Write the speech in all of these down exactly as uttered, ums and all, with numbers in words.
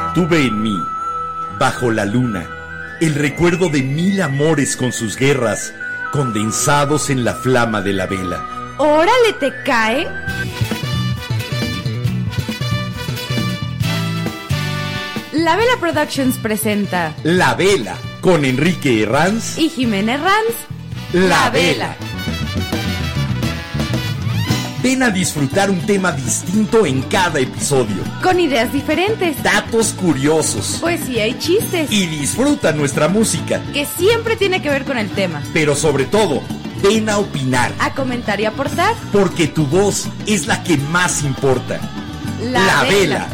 Tuve en mí, bajo la luna, el recuerdo de mil amores con sus guerras, condensados en la flama de la vela. ¡Órale, te cae! La Vela Productions presenta La Vela, con Enrique Herranz y Jimena Herranz. La, La Vela. Vela. Ven a disfrutar un tema distinto en cada episodio, con ideas diferentes, datos curiosos, poesía y chistes. Y disfruta nuestra música, que siempre tiene que ver con el tema. Pero sobre todo, ven a opinar, a comentar y aportar, porque tu voz es la que más importa. La, La Vela. Vela.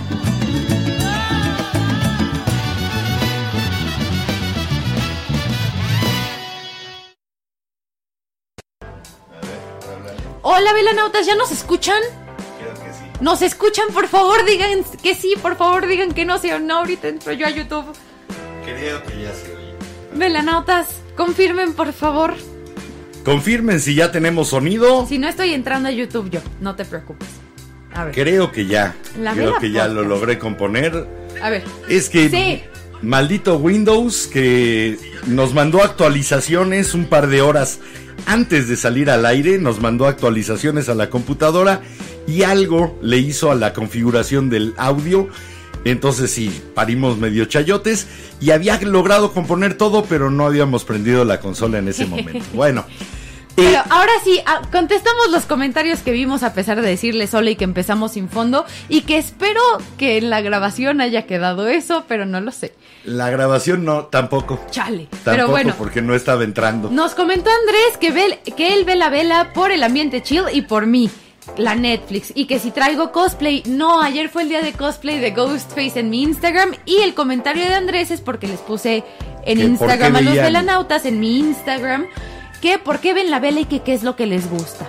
Hola, velanautas, ¿ya nos escuchan? Creo que sí. ¿Nos escuchan? Por favor, digan que sí, por favor, digan que no, si no, ahorita entro yo a YouTube. Creo que ya se oye. Velanautas, confirmen, por favor. Confirmen si ya tenemos sonido. Si no, estoy entrando a YouTube yo, no te preocupes. A ver. Creo que ya. La Creo Vela que ya Podcast. lo logré componer. A ver. Es que sí. Maldito Windows, que nos mandó actualizaciones un par de horas antes de salir al aire, nos mandó actualizaciones a la computadora y algo le hizo a la configuración del audio. Entonces sí, parimos medio chayotes y había logrado componer todo, pero no habíamos prendido la consola en ese momento. Bueno. Pero eh, ahora sí, contestamos los comentarios que vimos a pesar de decirles hola y que empezamos sin fondo, y que espero que en la grabación haya quedado eso, pero no lo sé. La grabación no, tampoco. Chale. Tampoco, pero bueno, porque no estaba entrando. Nos comentó Andrés que, ve, que él ve la vela por el ambiente chill y por mí, la Netflix, y que si traigo cosplay. No, ayer fue el día de cosplay de Ghostface en mi Instagram, y el comentario de Andrés es porque les puse en Instagram a los velanautas, en mi Instagram, que por qué ven la vela y que qué es lo que les gusta.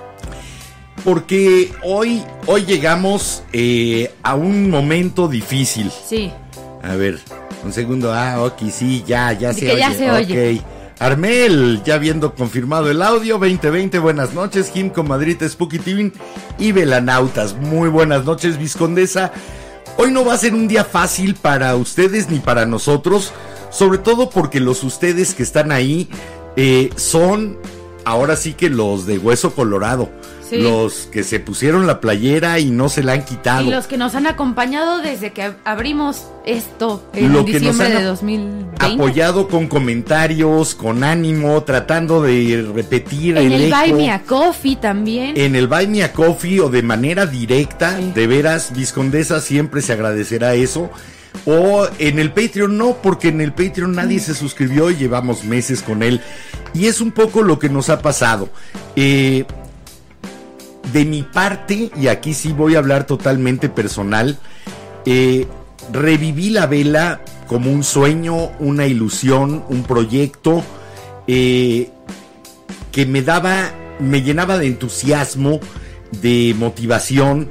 Porque hoy, hoy llegamos eh, a un momento difícil. Sí. A ver, un segundo. Ah, ok, sí, ya, ya se que oye. ya se oye. Ok. Armel, ya habiendo confirmado el audio, veinte veinte, buenas noches. Jim, comadrita, Spooky T V y velanautas. Muy buenas noches, Viscondesa. Hoy no va a ser un día fácil para ustedes ni para nosotros, sobre todo porque los ustedes que están ahí eh, son, ahora sí que los de hueso colorado. Sí. Los que se pusieron la playera y no se la han quitado. Y los que nos han acompañado desde que abrimos esto en Lo diciembre de dos mil veinte. Apoyado con comentarios, con ánimo, tratando de repetir en el, el eco. Buy Me a Coffee también. En el Buy Me a Coffee o de manera directa, sí. De veras, Viscondesa, siempre se agradecerá eso. O en el Patreon no, porque en el Patreon nadie se suscribió y llevamos meses con él. Y es un poco lo que nos ha pasado. Eh... De mi parte, y aquí sí voy a hablar totalmente personal, eh, reviví la vela como un sueño, una ilusión, un proyecto eh, que me daba, me llenaba de entusiasmo, de motivación,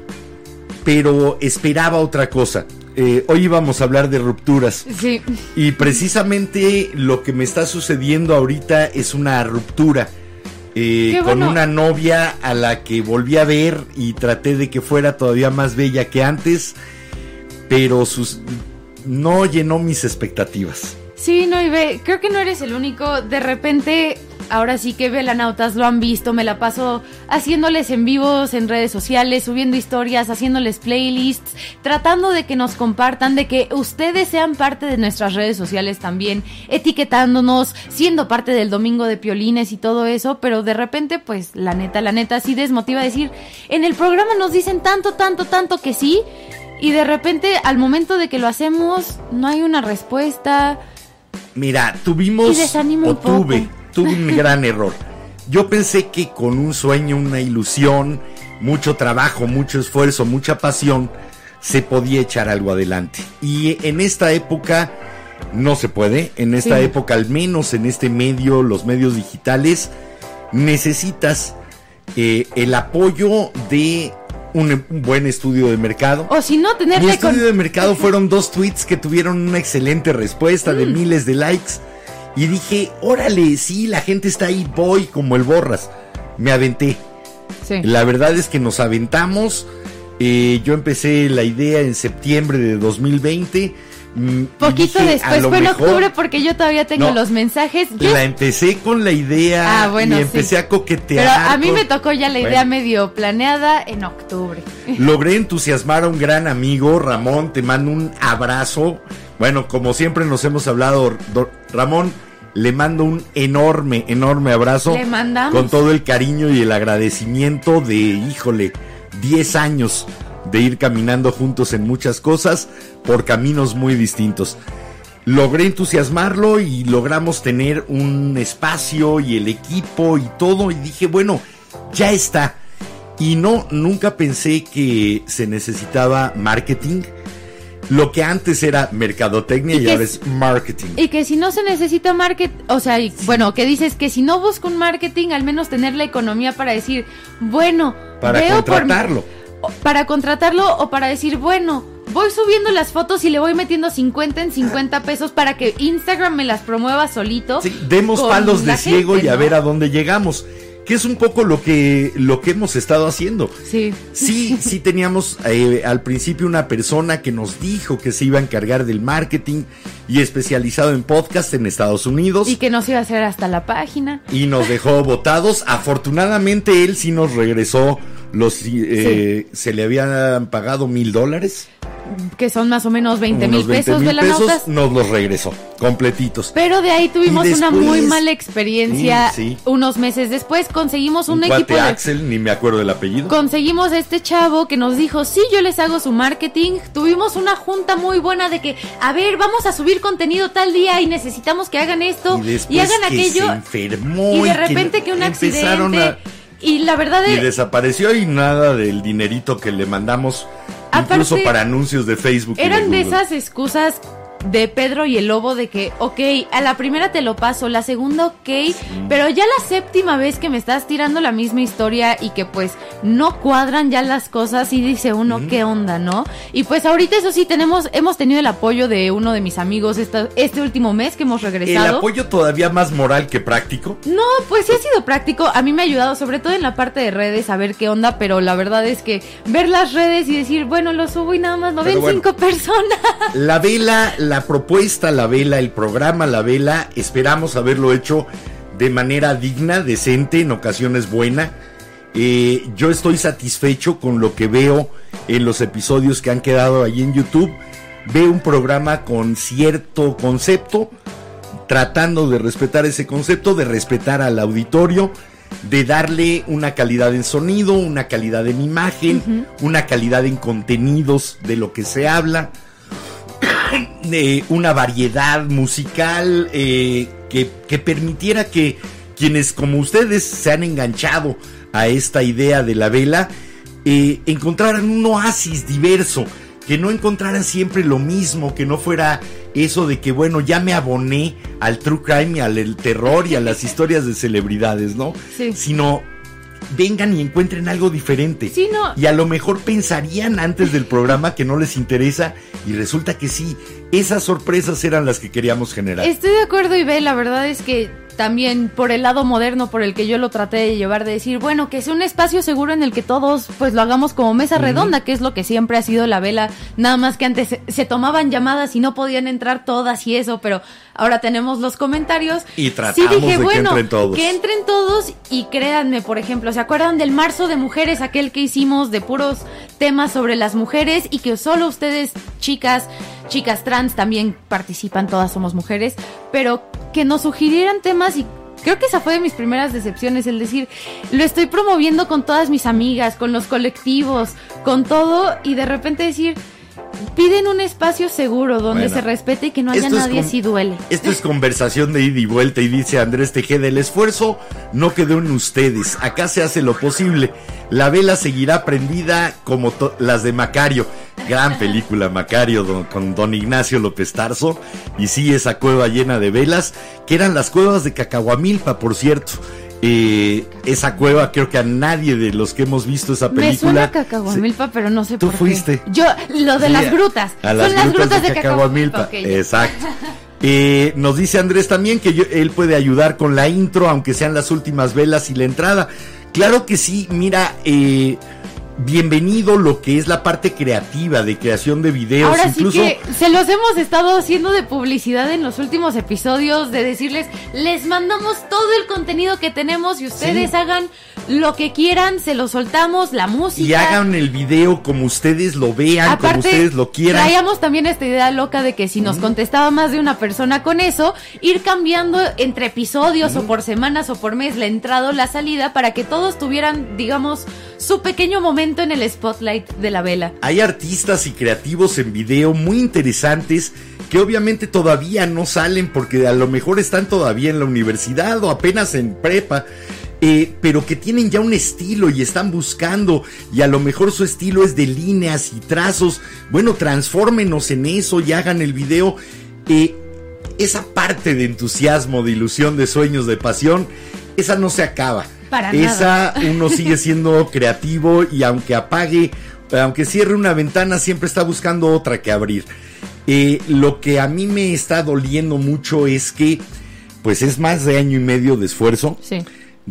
pero esperaba otra cosa. Eh, hoy íbamos a hablar de rupturas. Sí. Y precisamente lo que me está sucediendo ahorita es una ruptura. Eh, con bueno. Una novia a la que volví a ver y traté de que fuera todavía más bella que antes, pero sus no llenó mis expectativas. Sí, no, y ve, creo que no eres el único. De repente, ahora sí que velanautas lo han visto, me la paso haciéndoles en vivos en redes sociales, subiendo historias, haciéndoles playlists, tratando de que nos compartan, de que ustedes sean parte de nuestras redes sociales también, etiquetándonos, siendo parte del Domingo de Piolines y todo eso, pero de repente, pues, la neta, la neta, sí desmotiva a decir, en el programa nos dicen tanto, tanto, tanto que sí, y de repente, al momento de que lo hacemos, no hay una respuesta. Mira, tuvimos, o tuve, tuve un gran error. Yo pensé que con un sueño, una ilusión, mucho trabajo, mucho esfuerzo, mucha pasión, se podía echar algo adelante. Y en esta época no se puede. En esta sí. época, al menos en este medio, los medios digitales, necesitas eh, el apoyo de Un, un buen estudio de mercado. O si no, tenerle... Mi estudio con... de mercado fueron dos tweets que tuvieron una excelente respuesta mm. de miles de likes. Y dije, órale, sí, la gente está ahí, voy como el Borras. Me aventé. Sí. La verdad es que nos aventamos. Eh, yo empecé la idea en septiembre de dos mil veinte. Poquito dije, después, fue en mejor, octubre porque yo todavía tengo no, los mensajes. Yo... La empecé con la idea ah, bueno, y empecé sí. a coquetear. Pero a mí con... me tocó ya la idea bueno. medio planeada en octubre. Logré entusiasmar a un gran amigo, Ramón, te mando un abrazo. Bueno, como siempre nos hemos hablado, do, Ramón, le mando un enorme, enorme abrazo. Le mandamos. Con todo el cariño y el agradecimiento de, híjole, diez años de ir caminando juntos en muchas cosas por caminos muy distintos. Logré entusiasmarlo y logramos tener un espacio y el equipo y todo, y dije, bueno, ya está. Y no, nunca pensé que se necesitaba marketing. Lo que antes era mercadotecnia y, y ahora es marketing. Y que si no se necesita marketing, o sea, y, sí. bueno, que dices que si no busco un marketing, al menos tener la economía para decir, bueno, para veo contratarlo. Por, para contratarlo o para decir, bueno, voy subiendo las fotos y le voy metiendo cincuenta en cincuenta pesos para que Instagram me las promueva solito. Sí, demos palos de ciego gente, y a ¿no? ver a dónde llegamos. Que es un poco lo que lo que hemos estado haciendo. Sí. Sí, sí teníamos eh, al principio una persona que nos dijo que se iba a encargar del marketing y especializado en podcast en Estados Unidos. Y que nos iba a hacer hasta la página. Y nos dejó botados. Afortunadamente él sí nos regresó los eh, sí. se le habían pagado mil dólares. Que son más o menos veinte mil pesos de la Nautas. Nos los regresó, completitos. Pero de ahí tuvimos después, una muy mala experiencia. Sí, sí. Unos meses después conseguimos un, un equipo de Axel, ni me acuerdo del apellido. Conseguimos este chavo que nos dijo, sí, yo les hago su marketing. Tuvimos una junta muy buena de que, a ver, vamos a subir contenido tal día y necesitamos que hagan esto y, y hagan que aquello. Se enfermó y de repente que, que un accidente. A... Y la verdad es... es... Y desapareció y nada del dinerito que le mandamos. Incluso aparte, para anuncios de Facebook. Eran de, de esas excusas de Pedro y el Lobo de que, ok, a la primera te lo paso, la segunda ok, sí. pero ya la séptima vez que me estás tirando la misma historia y que pues no cuadran ya las cosas y dice uno, mm. ¿qué onda, no? Y pues ahorita eso sí, tenemos, hemos tenido el apoyo de uno de mis amigos esta, este último mes que hemos regresado. ¿El apoyo todavía más moral que práctico? No, pues sí ha sido práctico, a mí me ha ayudado sobre todo en la parte de redes a ver qué onda, pero la verdad es que ver las redes y decir, bueno, lo subo y nada más lo ven bueno, cinco personas. La vela, la La propuesta, la vela, el programa, la vela, esperamos haberlo hecho de manera digna, decente, en ocasiones buena. Eh, yo estoy satisfecho con lo que veo en los episodios que han quedado ahí en YouTube. Veo un programa con cierto concepto, tratando de respetar ese concepto, de respetar al auditorio, de darle una calidad en sonido, una calidad en imagen, uh-huh. una calidad en contenidos de lo que se habla. De una variedad musical eh, que, que permitiera que quienes como ustedes se han enganchado a esta idea de la vela eh, encontraran un oasis diverso, que no encontraran siempre lo mismo, que no fuera eso de que bueno, ya me aboné al true crime y al el terror y a las historias de celebridades, ¿no? Sí. Sino vengan y encuentren algo diferente. Sí, no. Y a lo mejor pensarían antes del programa que no les interesa y resulta que sí. Esas sorpresas eran las que queríamos generar. Estoy de acuerdo, Ibe, la verdad es que también por el lado moderno por el que yo lo traté de llevar, de decir, bueno, que sea un espacio seguro en el que todos pues lo hagamos como mesa uh-huh. redonda, que es lo que siempre ha sido la vela, nada más que antes se, se tomaban llamadas y no podían entrar todas y eso, pero ahora tenemos los comentarios. Y tratamos sí, dije, de bueno, que entren todos. Que entren todos y créanme, por ejemplo, ¿se acuerdan del Marzo de Mujeres, aquel que hicimos de puros temas sobre las mujeres y que solo ustedes, chicas, chicas trans también participan, todas somos mujeres, pero que nos sugirieran temas y creo que esa fue de mis primeras decepciones, el decir, lo estoy promoviendo con todas mis amigas, con los colectivos, con todo y de repente decir, piden un espacio seguro donde bueno, se respete y que no haya nadie con, si duele. Esto es conversación de ida y vuelta y dice Andrés Tejeda, el esfuerzo no quedó en ustedes, acá se hace lo posible, la vela seguirá prendida como to- las de Macario. Gran película Macario don, con don Ignacio López Tarso. Y sí, esa cueva llena de velas, que eran las cuevas de Cacahuamilpa, por cierto. Eh, esa cueva, creo que a nadie de los que hemos visto esa película. Me suena a Cacahuamilpa, sí. pero no sé ¿Tú por fuiste? qué. Yo, lo de sí, las grutas. A Son las, las grutas, grutas de, de Cacahuamilpa. Cacahuamilpa. Okay. Exacto. Eh, nos dice Andrés también que yo, él puede ayudar con la intro, aunque sean las últimas velas y la entrada. Claro que sí, mira, eh. bienvenido lo que es la parte creativa de creación de videos. Ahora incluso sí que se los hemos estado haciendo de publicidad en los últimos episodios, de decirles, les mandamos todo el contenido que tenemos y ustedes sí. hagan lo que quieran, se lo soltamos, la música. Y hagan el video como ustedes lo vean, aparte, como ustedes lo quieran. Traíamos también esta idea loca de que si nos mm. contestaba más de una persona con eso, ir cambiando entre episodios mm. o por semanas o por mes la entrada o la salida para que todos tuvieran, digamos, su pequeño momento en el spotlight de la vela. Hay artistas y creativos en video muy interesantes que obviamente todavía no salen porque a lo mejor están todavía en la universidad o apenas en prepa, eh, pero que tienen ya un estilo y están buscando, y a lo mejor su estilo es de líneas y trazos. Bueno, transfórmenos en eso y hagan el video. Eh, esa parte de entusiasmo, de ilusión, de sueños, de pasión, esa no se acaba. Para Esa nada. Uno sigue siendo creativo y aunque apague, aunque cierre una ventana, siempre está buscando otra que abrir. Eh, lo que a mí me está doliendo mucho es que pues es más de año y medio de esfuerzo, sí.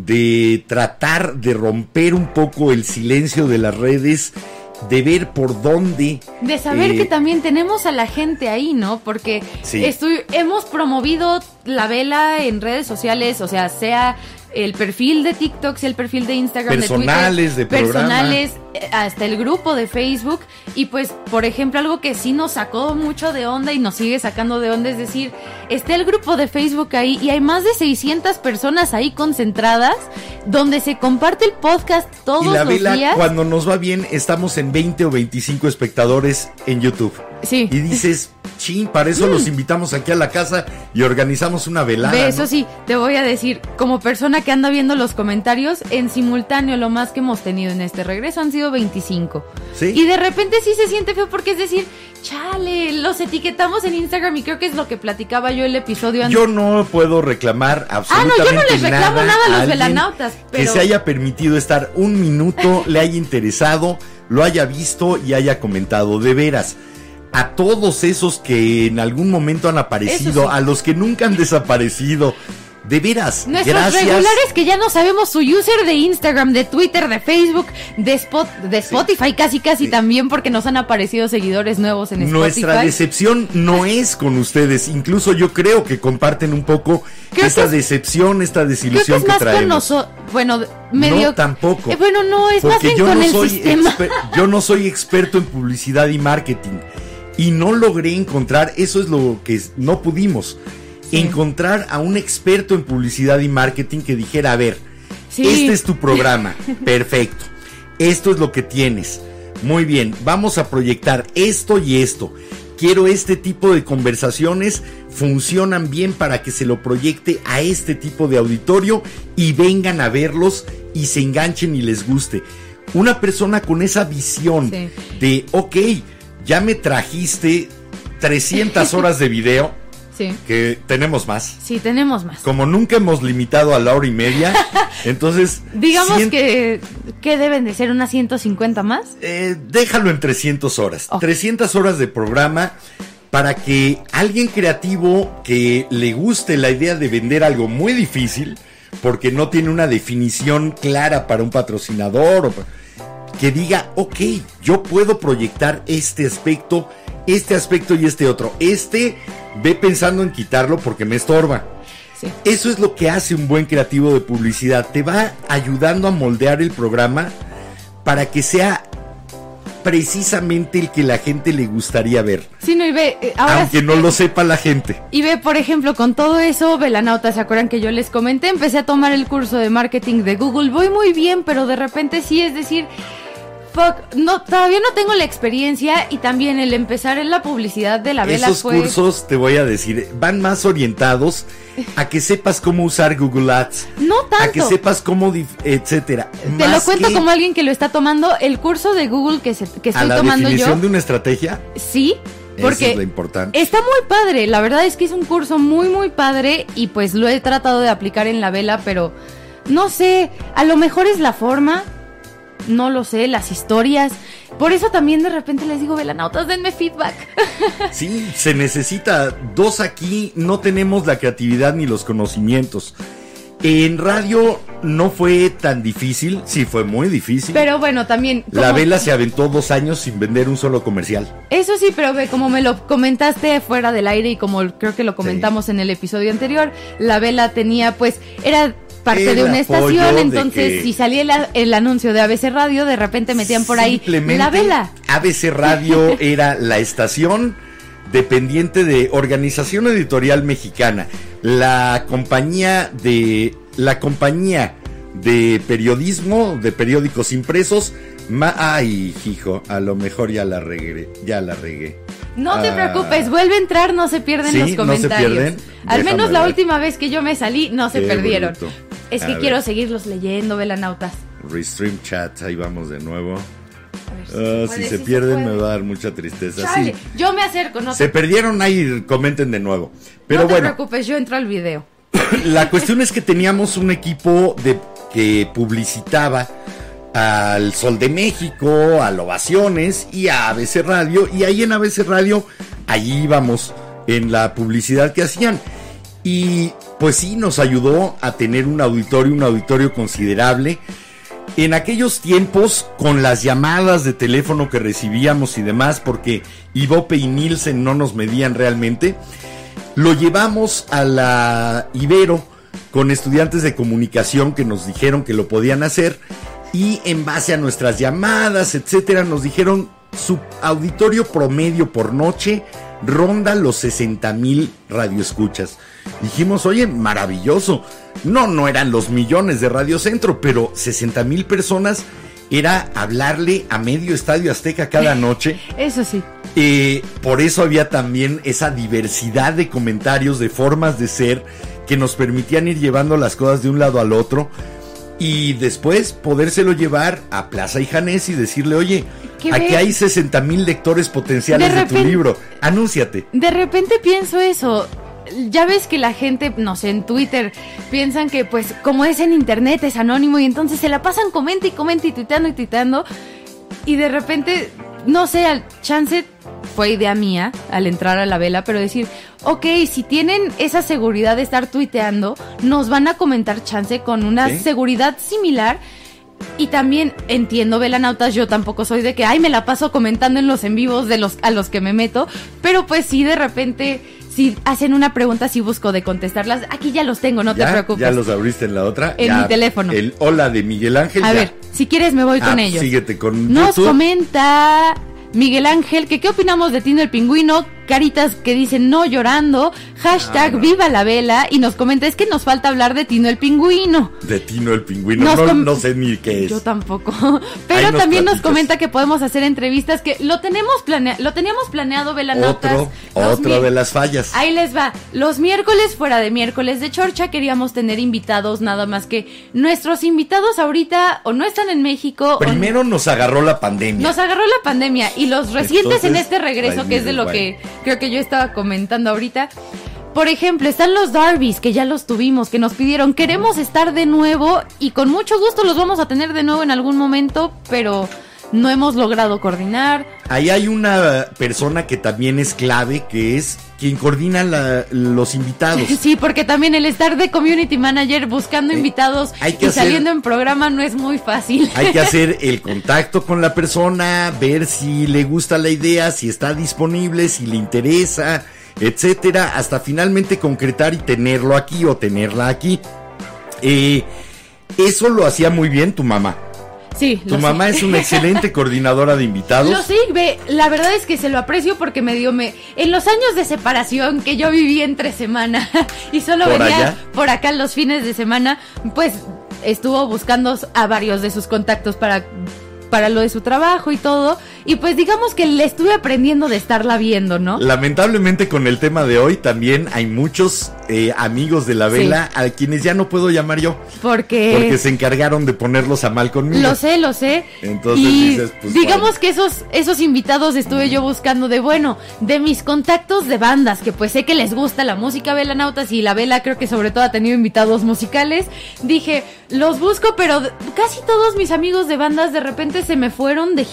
de tratar de romper un poco el silencio de las redes, de ver por dónde. De saber eh, que también tenemos a la gente ahí, ¿no? Porque sí. estoy, hemos promovido la vela en redes sociales, o sea, sea el perfil de TikTok, sea el perfil de Instagram, personales, de Twitter, de programa. personales, hasta el grupo de Facebook. Y pues, por ejemplo, algo que sí nos sacó mucho de onda y nos sigue sacando de onda, es decir, está el grupo de Facebook ahí y hay más de seiscientas personas ahí concentradas, donde se comparte el podcast todos y la los vela, días. Cuando nos va bien, estamos en veinte o veinticinco espectadores en YouTube. Sí. Y dices, chin, para eso mm. los invitamos aquí a la casa y organizamos una velada. Ve, eso ¿no? sí, te voy a decir, como persona que anda viendo los comentarios, en simultáneo lo más que hemos tenido en este regreso han sido veinticinco. ¿Sí? Y de repente sí se siente feo porque es decir, chale, los etiquetamos en Instagram y creo que es lo que platicaba yo el episodio antes. Yo no puedo reclamar absolutamente nada. Ah, no, yo no les reclamo nada, nada a los a velanautas, pero... que se haya permitido estar un minuto, le haya interesado, lo haya visto y haya comentado. De veras, a todos esos que en algún momento han aparecido, sí. a los que nunca han desaparecido, de veras, nuestros gracias. regulares que ya no sabemos su user de Instagram, de Twitter, de Facebook, de, Spot, de Spotify, sí. casi casi sí. también porque nos han aparecido seguidores nuevos en Spotify. Nuestra decepción no es con ustedes, incluso yo creo que comparten un poco creo esta es, decepción, esta desilusión creo que, es que más traemos. Con noso- bueno, medio... No, tampoco. Eh, bueno, no, es más bien yo con no el soy sistema. Exper- yo no soy experto en publicidad y marketing y no logré encontrar, eso es lo que no pudimos. Sí. Encontrar a un experto en publicidad y marketing que dijera, a ver, sí. este es tu programa, perfecto, esto es lo que tienes, muy bien, vamos a proyectar esto y esto, quiero este tipo de conversaciones, funcionan bien para que se lo proyecte a este tipo de auditorio y vengan a verlos y se enganchen y les guste. Una persona con esa visión sí. de, ok, ya me trajiste trescientas horas de video. Sí. Que tenemos más. Sí, tenemos más. Como nunca hemos limitado a la hora y media, entonces... Digamos cien... que, que deben de ser unas ciento cincuenta más. Eh, déjalo en trescientas horas. Oh. trescientas horas de programa para que alguien creativo que le guste la idea de vender algo muy difícil, porque no tiene una definición clara para un patrocinador, o que diga, ok, yo puedo proyectar este aspecto, este aspecto y este otro. Este... ve pensando en quitarlo porque me estorba. Sí. Eso es lo que hace un buen creativo de publicidad. Te va ayudando a moldear el programa para que sea precisamente el que la gente le gustaría ver. Sí, no, y ve, eh, ahora aunque sí no que, lo sepa la gente. Y ve, por ejemplo, con todo eso, Velanautas, ¿se acuerdan que yo les comenté? Empecé a tomar el curso de marketing de Google. Voy muy bien, pero de repente sí, es decir... Fuck, no, todavía no tengo la experiencia y también el empezar en la publicidad de la vela Esos fue... cursos, te voy a decir, van más orientados a que sepas cómo usar Google Ads. No tanto. A que sepas cómo, dif- etcétera. Te más lo cuento que como alguien que lo está tomando. El curso de Google que, se, que estoy a la tomando definición yo... de una estrategia. Sí, porque eso es lo importante. Está muy padre. La verdad es que es un curso muy, muy padre y pues lo he tratado de aplicar en la vela, pero no sé, a lo mejor es la forma... No lo sé, las historias. Por eso también de repente les digo, velanautas, denme feedback. Sí, se necesita. Dos aquí no tenemos la creatividad ni los conocimientos. En radio no fue tan difícil, sí fue muy difícil. Pero bueno, también... La como- Vela se aventó dos años sin vender un solo comercial. Eso sí, pero ve, como me lo comentaste fuera del aire y como creo que lo comentamos en el episodio anterior, la Vela tenía, pues, era parte El de una apoyo estación, de entonces que- si salía el, el anuncio de A B C Radio, de repente metían por ahí Simplemente, la Vela. A B C Radio era la estación dependiente de Organización Editorial Mexicana, la compañía de la compañía de periodismo, de periódicos impresos. Ma Ay, hijo, a lo mejor ya la regué, ya la regué. No te Ah. preocupes, vuelve a entrar, no se pierden ¿Sí? los ¿No se comentarios. pierden? Al Déjame menos la ver. última vez que yo me salí, no se Qué perdieron. bruto. Es A que ver. quiero seguirlos leyendo, velanautas. Restream chat, ahí vamos de nuevo. A ver si Ah, se si puede, se si pierden puede. me va a dar mucha tristeza. Chale, Sí. yo me acerco, no Se te, perdieron ahí, comenten de nuevo. Pero no te bueno, preocupes, yo entro al video. la cuestión es que teníamos un equipo de que publicitaba al Sol de México, a Ovaciones y a A B C Radio. Y ahí en A B C Radio, allí íbamos en la publicidad que hacían. Y pues sí, nos ayudó a tener un auditorio, un auditorio considerable. En aquellos tiempos, con las llamadas de teléfono que recibíamos y demás, porque Ibope y Nielsen no nos medían realmente, lo llevamos a la Ibero con estudiantes de comunicación que nos dijeron que lo podían hacer, y en base a nuestras llamadas, etcétera, nos dijeron su auditorio promedio por noche ronda los sesenta mil radioescuchas. Dijimos, oye, maravilloso. No, no eran los millones de Radio Centro, pero sesenta mil personas era hablarle a medio Estadio Azteca cada noche. Eso sí. Eh, por eso había también esa diversidad de comentarios, de formas de ser, que nos permitían ir llevando las cosas de un lado al otro. Y después podérselo llevar a Plaza y Janés y decirle, oye, ¿Qué aquí ves? hay sesenta mil lectores potenciales De de, repente- tu libro, anúnciate. De repente pienso eso. Ya ves que la gente, no sé, en Twitter piensan que pues como es en internet es anónimo y entonces se la pasan comenta y comenta y tuiteando y tuiteando y de repente, no sé, al chance fue idea mía al entrar a la Vela, pero decir, ok, si tienen esa seguridad de estar tuiteando, nos van a comentar chance con una ¿Sí? seguridad similar. Y también entiendo, velanautas, yo tampoco soy de que, ay, me la paso comentando en los en vivos de los a los que me meto, pero pues sí, de repente, si hacen una pregunta, sí busco de contestarlas. Aquí ya los tengo, no ¿Ya? te preocupes. Ya los abriste en la otra. En Ya, mi teléfono. El hola de Miguel Ángel. A ya. ver, si quieres me voy Ah, con ellos. síguete con Nos YouTube. comenta Miguel Ángel que qué opinamos de Tino el Pingüino, caritas que dicen no llorando, hashtag Ah, no. viva la Vela, y nos comenta, es que nos falta hablar de Tino el Pingüino. De Tino el Pingüino. Nos No, com- no sé ni qué es. Yo tampoco. Pero Ahí nos también nos platicas. comenta que podemos hacer entrevistas que lo tenemos planea lo teníamos planeado, velanautas. Otro, Los otro mi- de las fallas. Ahí les va. Los miércoles fuera de miércoles de Chorcha queríamos tener invitados, nada más que nuestros invitados ahorita o no están en México o Primero nos agarró la pandemia. nos agarró la pandemia y los recientes Entonces, en este regreso, ahí que es de lo miren, que creo que yo estaba comentando ahorita. Por ejemplo, están los Darbys, que ya los tuvimos, que nos pidieron, queremos estar de nuevo y con mucho gusto los vamos a tener de nuevo en algún momento, pero no hemos logrado coordinar. Ahí hay una persona que también es clave, que es quien coordina la- los invitados. Sí, porque también el estar de community manager buscando Eh, invitados hay que y hacer- saliendo en programa no es muy fácil. Hay que hacer el contacto con la persona, ver si le gusta la idea, si está disponible, si le interesa, etcétera, hasta finalmente concretar y tenerlo aquí o tenerla aquí. Eh, eso lo hacía muy bien tu mamá. Sí, Tu lo mamá sé. es una excelente coordinadora de invitados. Lo sé, ve, la verdad es que se lo aprecio porque me dio me en los años de separación que yo viví entre semana y solo ¿Por venía allá? por acá los fines de semana, pues estuvo buscando a varios de sus contactos para para lo de su trabajo y todo, y pues digamos que le estuve aprendiendo de estarla viendo, ¿no? Lamentablemente con el tema de hoy también hay muchos eh, amigos de la Vela a quienes ya no puedo llamar yo, Porque, porque se encargaron de ponerlos a mal conmigo. lo sé, lo sé. Entonces y dices, pues, digamos bueno. que esos, esos invitados estuve yo buscando de, bueno, de mis contactos de bandas, que pues sé que les gusta la música velanautas y la Vela creo que sobre todo ha tenido invitados musicales. Dije, los busco, pero d- casi todos mis amigos de bandas de repente se me fueron de gira.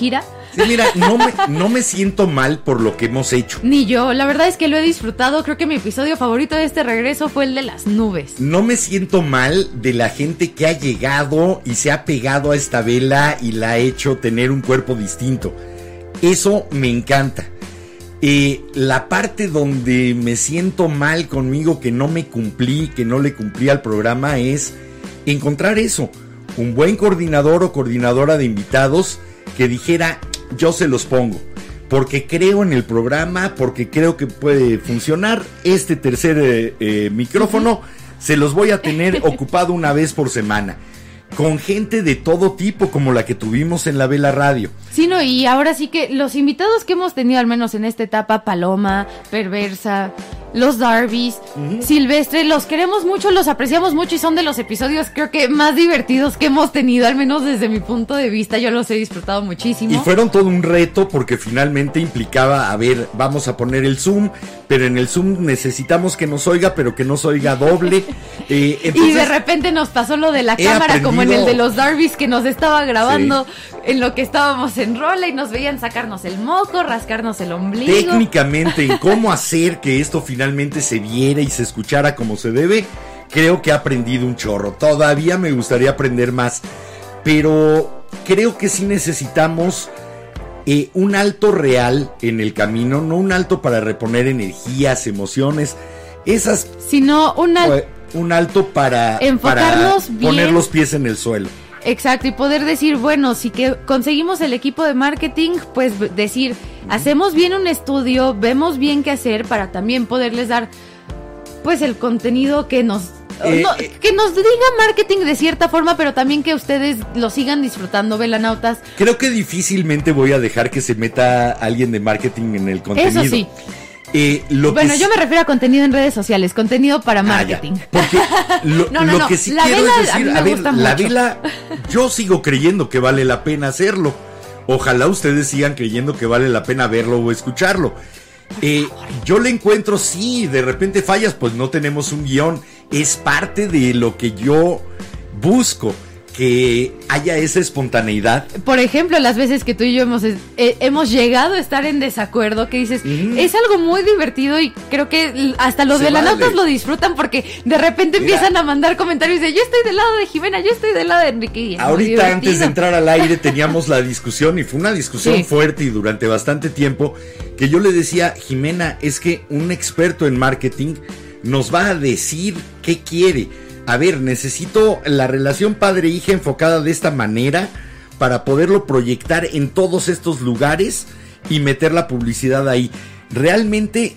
Sí, mira, no me, no me siento mal por lo que hemos hecho. Ni yo, la verdad es que lo he disfrutado. Creo que mi episodio favorito de este regreso fue el de las nubes. No me siento mal de la gente que ha llegado y se ha pegado a esta vela y la ha hecho tener un cuerpo distinto. Eso me encanta. Eh, la parte donde me siento mal conmigo, que no me cumplí, que no le cumplí al programa, es encontrar eso. Un buen coordinador o coordinadora de invitados que dijera, yo se los pongo, porque creo en el programa, porque creo que puede funcionar. Este tercer eh, eh, micrófono uh-huh. se los voy a tener ocupado una vez por semana, con gente de todo tipo, como la que tuvimos en la Vela Radio. Sí, no, y ahora sí que los invitados que hemos tenido, al menos en esta etapa, Paloma, Perversa, los Darvis, uh-huh. Silvestre, los queremos mucho, los apreciamos mucho y son de los episodios creo que más divertidos que hemos tenido, al menos desde mi punto de vista. Yo los he disfrutado muchísimo. Y fueron todo un reto porque finalmente implicaba, a ver, vamos a poner el Zoom, pero en el Zoom necesitamos que nos oiga, pero que nos oiga doble. Eh, entonces, y de repente nos pasó lo de la cámara, aprendido... como en el de los Darvis, que nos estaba grabando sí. en lo que estábamos en rola y nos veían sacarnos el moco, rascarnos el ombligo. Técnicamente, en cómo hacer que esto finalmente se viera y se escuchara como se debe, creo que he aprendido un chorro. Todavía me gustaría aprender más, pero creo que sí necesitamos eh, un alto real en el camino, no un alto para reponer energías, emociones, esas, sino un, al- un alto para, enfocarnos para bien. Poner los pies en el suelo. Exacto, y poder decir, bueno, si que conseguimos el equipo de marketing, pues decir, hacemos bien un estudio, vemos bien qué hacer para también poderles dar, pues, el contenido que nos, eh, no, eh, que nos diga marketing de cierta forma, pero también que ustedes lo sigan disfrutando, velanautas. Creo que difícilmente voy a dejar que se meta alguien de marketing en el contenido. Eso sí. Eh, lo bueno, que yo me refiero a contenido en redes sociales, contenido para marketing. Ah, porque lo, no, no, lo no. que sí la quiero vela, es decir, a, a, a ver, gusta la mucho. vela, yo sigo creyendo que vale la pena hacerlo. Ojalá ustedes sigan creyendo que vale la pena verlo o escucharlo. Eh, yo le encuentro, sí, de repente fallas, pues no tenemos un guión. Es parte de lo que yo busco, que haya esa espontaneidad. Por ejemplo, las veces que tú y yo hemos, eh, hemos llegado a estar en desacuerdo, que dices, mm. es algo muy divertido y creo que hasta los velanautas vale. Lo disfrutan porque de repente Mira, empiezan a mandar comentarios de yo estoy del lado de Jimena, yo estoy del lado de Enrique. Y ahorita antes de entrar al aire teníamos la discusión y fue una discusión sí. fuerte y durante bastante tiempo que yo le decía, Jimena, es que un experto en marketing nos va a decir qué quiere. A ver, necesito la relación padre-hija enfocada de esta manera para poderlo proyectar en todos estos lugares y meter la publicidad ahí. Realmente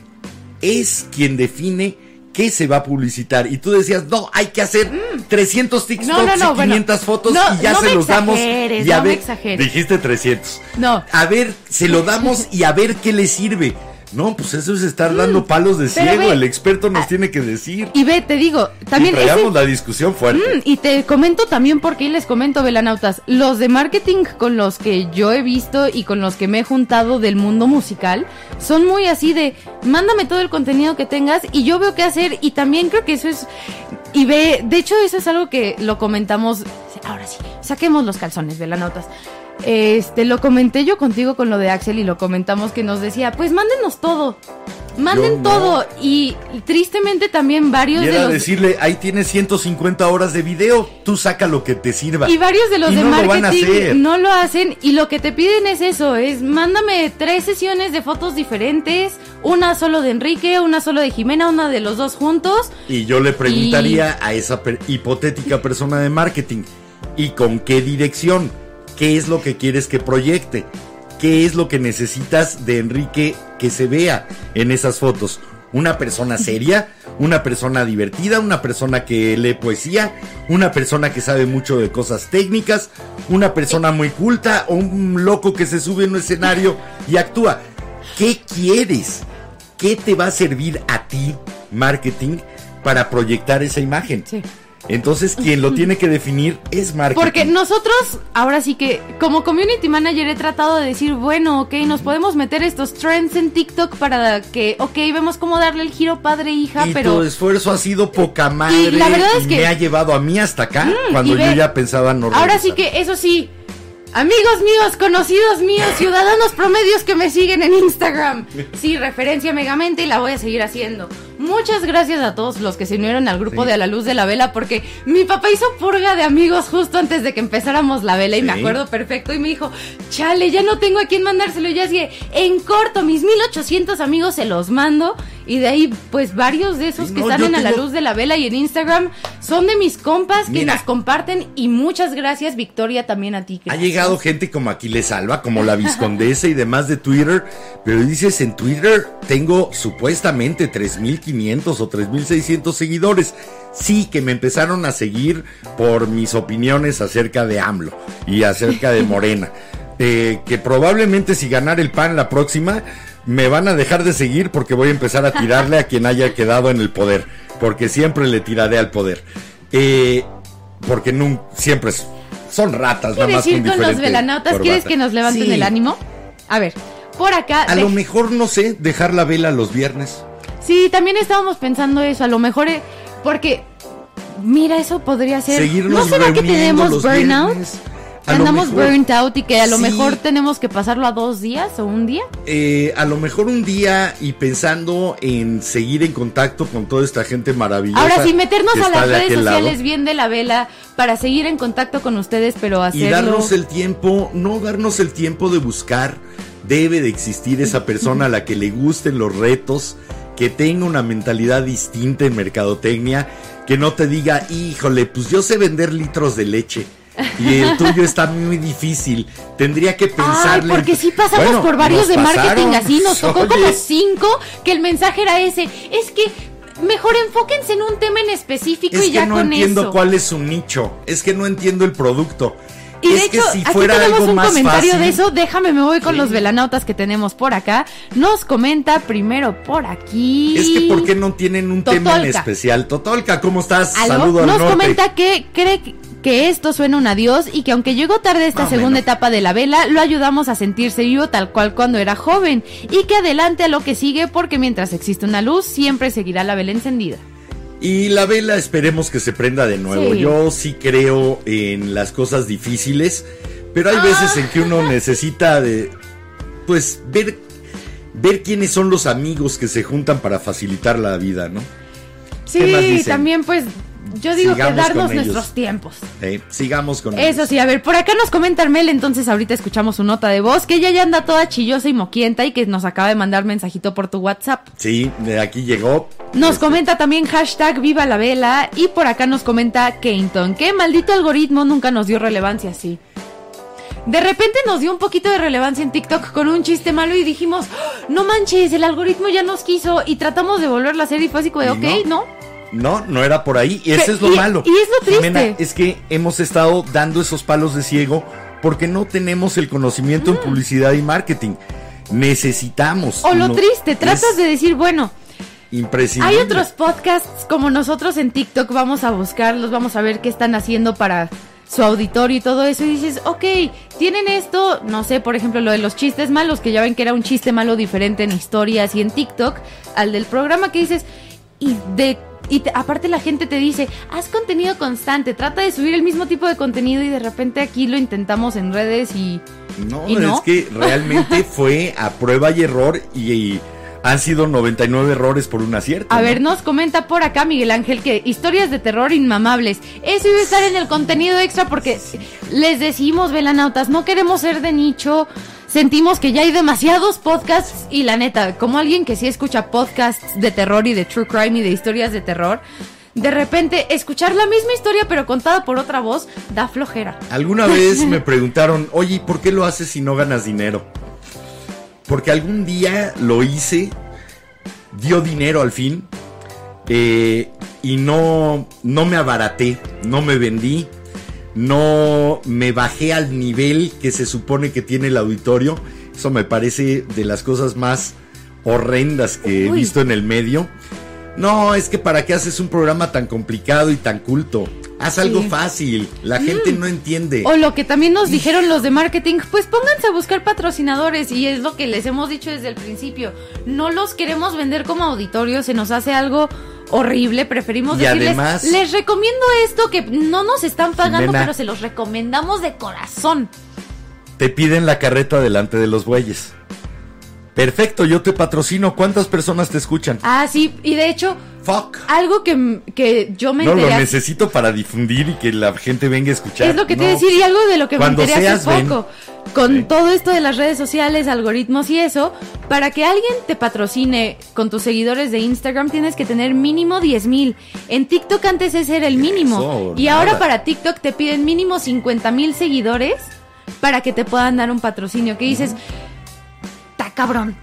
es quien define qué se va a publicitar. Y tú decías, no, hay que hacer mm. trescientos TikToks no, no, no, y quinientas bueno, fotos no, y ya no se los damos. Y a no ver, dijiste trescientos. No. A ver, se lo damos y a ver qué le sirve. No, pues eso es estar dando mm, palos de ciego, ve, el experto nos ah, tiene que decir. Y ve, te digo, también... Y traigamos ese, la discusión fuerte. Mm, y te comento también porque les comento, velanautas, los de marketing con los que yo he visto y con los que me he juntado del mundo musical, son muy así de, mándame todo el contenido que tengas y yo veo qué hacer, y también creo que eso es... Y ve, de hecho eso es algo que lo comentamos, ahora sí, saquemos los calzones, velanautas. Este, lo comenté yo contigo con lo de Axel y lo comentamos que nos decía, pues mándenos todo, manden no. todo y tristemente también varios y era de los... decirle, ahí tienes ciento cincuenta horas de video, tú saca lo que te sirva. Y varios de los y de no marketing lo no lo hacen y lo que te piden es eso, es mándame tres sesiones de fotos diferentes, una solo de Enrique, una solo de Jimena, una de los dos juntos. Y yo le preguntaría y... a esa per- hipotética persona de marketing, ¿y con qué dirección? ¿Qué es lo que quieres que proyecte? ¿Qué es lo que necesitas de Enrique que se vea en esas fotos? ¿Una persona seria? ¿Una persona divertida? ¿Una persona que lee poesía? ¿Una persona que sabe mucho de cosas técnicas? ¿Una persona muy culta? ¿O un loco que se sube en un escenario y actúa? ¿Qué quieres? ¿Qué te va a servir a ti, marketing, para proyectar esa imagen? Sí. Entonces, quien lo tiene que definir es marketing. Porque nosotros, ahora sí que, como community manager he tratado de decir, bueno, ok, nos podemos meter estos trends en TikTok para que, ok, vemos cómo darle el giro padre-hija, y pero... tu esfuerzo ha sido poca madre y, la verdad es y que me ha llevado a mí hasta acá, mm, cuando ve, yo ya pensaba no regresar. Ahora sí que, eso sí, Amigos míos, conocidos míos, ciudadanos promedios que me siguen en Instagram. Sí, referencia Megamente y la voy a seguir haciendo. Muchas gracias a todos los que se unieron al grupo Sí. de A la Luz de la Vela, porque mi papá hizo purga de amigos justo antes de que empezáramos la vela y Sí. me acuerdo perfecto y me dijo, chale, ya no tengo a quién mandárselo. Y yo así, en corto, mis mil ochocientos amigos se los mando. Y de ahí, pues varios de esos Sí, que no, están yo en A la tengo- Luz de la Vela y en Instagram son de mis compas que Mira. nos comparten. Y muchas gracias, Victoria, también a ti. Ha Gracias. llegado gente como Aquiles Alba, como la Viscondesa y demás de Twitter, pero dices, en Twitter tengo supuestamente tres mil quinientos o tres mil seiscientos seguidores. Sí, que me empezaron a seguir por mis opiniones acerca de AMLO y acerca de Morena. Eh, que probablemente si ganara el PAN la próxima, me van a dejar de seguir porque voy a empezar a tirarle a quien haya quedado en el poder, porque siempre le tiraré al poder. Eh, porque no, siempre es- son ratas, nada ¿Quieres más ir con con los diferente velanautas? ¿Quieres corbata. que nos levanten Sí. el ánimo? A ver, por acá... A de- lo mejor, no sé, dejar la vela los viernes. Sí, también estábamos pensando eso, a lo mejor... eh, porque, mira, eso podría ser... Seguirnos ¿No será que reuniendo tenemos los burnout? viernes. Que A lo andamos mejor- burnt out y que a lo Sí. mejor tenemos que pasarlo a dos días o un día. Eh, a lo mejor un día y pensando en seguir en contacto con toda esta gente maravillosa. Ahora sí, meternos que a está las de redes aquel lado. sociales bien de la vela para seguir en contacto con ustedes, pero hacerlo... Y darnos el tiempo, no darnos el tiempo de buscar. Debe de existir esa persona a la que le gusten los retos, que tenga una mentalidad distinta en mercadotecnia, que no te diga, híjole, pues yo sé vender litros de leche. Y el tuyo está muy difícil. Tendría que Ay, pensarle. porque sí pasamos Bueno, por varios nos de marketing pasaron. así, nos tocó Oye, como cinco, que el mensaje era ese, es que mejor enfóquense en un tema en específico Es y que ya no con entiendo eso. cuál es su nicho. Es que no entiendo el producto. Y de es hecho, que si aquí fuera tenemos algo un más comentario fácil, de eso, déjame, me voy con Sí. los velanautas que tenemos por acá. Nos comenta primero por aquí. Es que ¿por qué no tienen un tema en Totolca. especial? Totolca, ¿cómo estás? ¿Aló? Saludo al Nos norte. comenta que cree que esto suena un adiós y que aunque llegó tarde esta Más o segunda menos. etapa de la vela, lo ayudamos a sentirse vivo tal cual cuando era joven y que adelante a lo que sigue porque mientras existe una luz siempre seguirá la vela encendida. Y la vela esperemos que se prenda de nuevo. Sí. Yo sí creo en las cosas difíciles, pero hay Ah. veces en que uno necesita de, pues, ver, ver quiénes son los amigos que se juntan para facilitar la vida, ¿no? ¿Qué más Sí, dicen? también pues yo digo Sigamos que darnos con ellos. nuestros tiempos. Eh, sigamos con Eso ellos. sí, a ver, por acá nos comenta Armel, entonces ahorita escuchamos su nota de voz, que ella ya anda toda chillosa y moquienta y que nos acaba de mandar mensajito por tu WhatsApp. Sí, de aquí llegó. Nos Este, comenta también hashtag Viva la Vela y por acá nos comenta Keynton, que maldito algoritmo nunca nos dio relevancia, sí. De repente nos dio un poquito de relevancia en TikTok con un chiste malo y dijimos, "Oh, no manches, el algoritmo ya nos quiso", y tratamos de volverlo a hacer y fue así como de, Y ok, no. No, no era por ahí. Y eso Pe- es lo y- malo. y es lo triste. Jimena, es que hemos estado dando esos palos de ciego porque no tenemos el conocimiento en publicidad y marketing. Necesitamos. O lo no- triste, tratas es de decir, bueno, imprescindible. hay otros podcasts como nosotros en TikTok, vamos a buscarlos, vamos a ver qué están haciendo para su auditorio y todo eso, y dices, ok, tienen esto, no sé, por ejemplo, lo de los chistes malos, que ya ven que era un chiste malo diferente en historias y en TikTok, al del programa que dices, y de y te- aparte la gente te dice, haz contenido constante, trata de subir el mismo tipo de contenido, y de repente aquí lo intentamos en redes y... No, ¿Y no? es que realmente fue a prueba y error y, y han sido noventa y nueve errores por un acierto. A ¿no? ver, nos comenta por acá Miguel Ángel que historias de terror inmamables. Eso iba a estar en el contenido extra porque les decimos, velanautas, no queremos ser de nicho. Sentimos que ya hay demasiados podcasts y la neta, como alguien que sí escucha podcasts de terror y de true crime y de historias de terror, de repente escuchar la misma historia pero contada por otra voz da flojera. Alguna vez me preguntaron, oye, ¿por qué lo haces si no ganas dinero? Porque algún día lo hice, dio dinero al fin, eh, y no, no me abaraté, no me vendí, no me bajé al nivel que se supone que tiene el auditorio. Eso me parece de las cosas más horrendas que he Uy. visto en el medio. No, es que para qué haces un programa tan complicado y tan culto. Haz algo Sí. fácil, la gente no entiende. O lo que también nos dijeron los de marketing, pues pónganse a buscar patrocinadores, y es lo que les hemos dicho desde el principio. No los queremos vender como auditorio, se nos hace algo horrible, preferimos Y decirles, además- les recomiendo esto que no nos están pagando, Jimena. pero se los recomendamos de corazón. te piden la carreta delante de los bueyes. Perfecto, yo te patrocino. ¿Cuántas personas te escuchan? Ah, sí, y de hecho, Fuck. algo que, que yo me No, enteré lo hace- necesito para difundir y que la gente venga a escuchar. es lo que te No. iba a decir, y algo de lo que me Cuando enteré hace seas, ven. poco. Con Sí. todo esto de las redes sociales, algoritmos y eso, para que alguien te patrocine con tus seguidores de Instagram tienes que tener mínimo diez mil. En TikTok antes ese era el mínimo. Eso, y nada. ahora para TikTok te piden mínimo cincuenta mil seguidores para que te puedan dar un patrocinio. Que dices, está cabrón.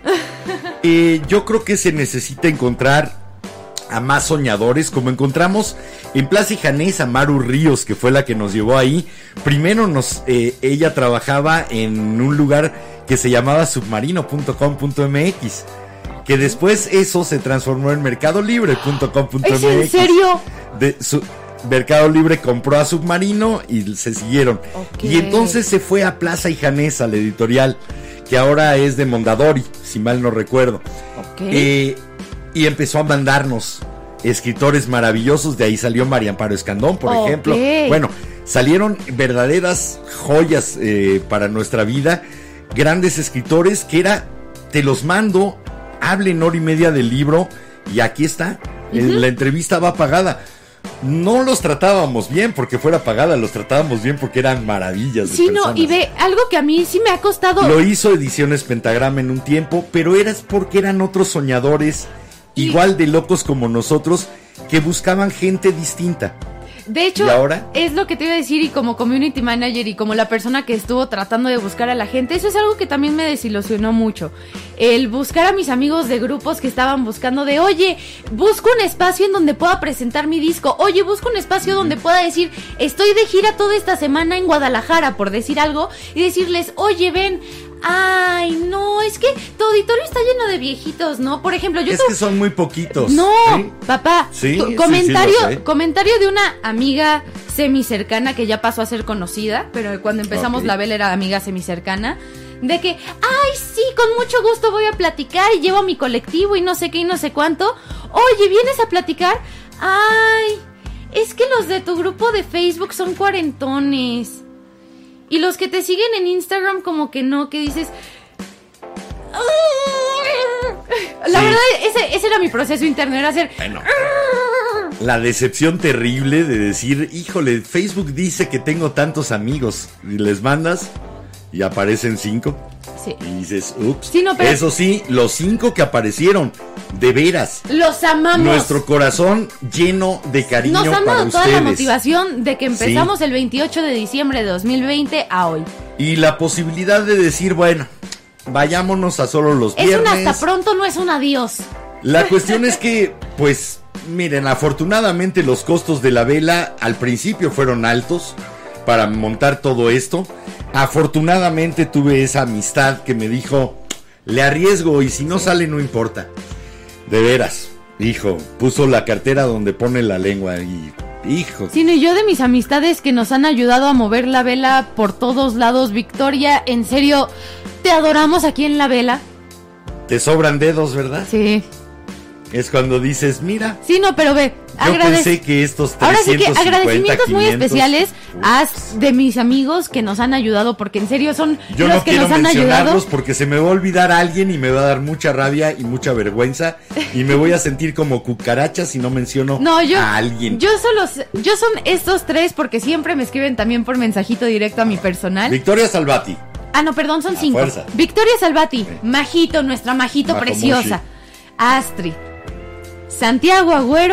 Eh, yo creo que se necesita encontrar a más soñadores, como encontramos en Plaza Ijanés a Maru Ríos, que fue la que nos llevó ahí. Primero nos, eh, ella trabajaba en un lugar que se llamaba submarino punto com punto m x, que después eso se transformó en mercado libre punto com punto m x. ¿Es en serio? De, su, Mercado Libre compró a Submarino y se siguieron. Ok. Y entonces se fue a Plaza Ijanés, a la editorial, que ahora es de Mondadori, si mal no recuerdo. Ok. Eh, y empezó a mandarnos escritores maravillosos. De ahí salió María Amparo Escandón, por Ok. ejemplo. Bueno, salieron verdaderas joyas eh, para nuestra vida. Grandes escritores que era, te los mando, hablen hora y media del libro y aquí está. Eh, La entrevista va pagada. No los tratábamos bien porque fuera pagada, los tratábamos bien porque eran maravillas de Sí, no, personas. y ve, algo que a mí sí me ha costado. Lo hizo Ediciones Pentagrama en un tiempo, pero era porque eran otros soñadores, Y- igual de locos como nosotros, que buscaban gente distinta. De hecho, ¿Y ahora? es lo que te iba a decir, y como community manager y como la persona que estuvo tratando de buscar a la gente, eso es algo que también me desilusionó mucho. El buscar a mis amigos de grupos que estaban buscando de, oye, busco un espacio en donde pueda presentar mi disco, oye, busco un espacio donde pueda decir, estoy de gira toda esta semana en Guadalajara, por decir algo, y decirles, oye, ven, ay, no, es que tu auditorio está lleno de viejitos, ¿no? Por ejemplo, yo Es tu- que son muy poquitos. no, ¿sí? papá. Sí, tu- sí, comentario, sí, lo sé. comentario de una amiga semi cercana que ya pasó a ser conocida, pero cuando empezamos Ok. la vela era amiga semi cercana. De que, ay, sí, con mucho gusto voy a platicar y llevo mi colectivo y no sé qué y no sé cuánto. Oye, ¿vienes a platicar? Ay, es que los de tu grupo de Facebook son cuarentones. Y los que te siguen en Instagram como que no, que dices... La Sí. verdad, ese, ese era mi proceso interno, era hacer... Bueno, la decepción terrible de decir, híjole, Facebook dice que tengo tantos amigos. Y les mandas y aparecen cinco. Sí. Y dices, ups. Sí, no, pero- Eso sí, los cinco que aparecieron, de veras. Los amamos. Nuestro corazón lleno de cariño Nos han para dado toda ustedes. la motivación de que empezamos el veintiocho de diciembre de dos mil veinte a hoy. Y la posibilidad de decir, bueno, vayámonos a solo los Es viernes. un hasta pronto, no es un adiós. La cuestión es que, pues, miren, afortunadamente los costos de la vela al principio fueron altos para montar todo esto. Afortunadamente tuve esa amistad que me dijo, le arriesgo y si no sale no importa. De veras, hijo, puso la cartera donde pone la lengua y, hijo. Sino yo de mis amistades que nos han ayudado a mover la vela por todos lados. Victoria, en serio, te adoramos aquí en la vela. Te sobran dedos, ¿verdad? Sí. Es cuando dices, mira, Sí, no, pero ve, yo agradec- pensé que estos Ahora sí que trescientos cincuenta, agradecimientos muy quinientos, especiales uf. a de mis amigos que nos han ayudado, porque en serio son Yo los no que quiero nos han ayudado. mencionarlos porque se me va a olvidar a alguien y me va a dar mucha rabia y mucha vergüenza y me voy a sentir como cucaracha si no menciono No, yo, a alguien. yo solo, sé- yo son estos tres porque siempre me escriben también por mensajito directo a mi personal. Victoria Salvati. Ah, no, perdón, son A cinco. fuerza. Victoria Salvati, Majito, nuestra Majito Majomushi. preciosa, Astrid, Santiago Agüero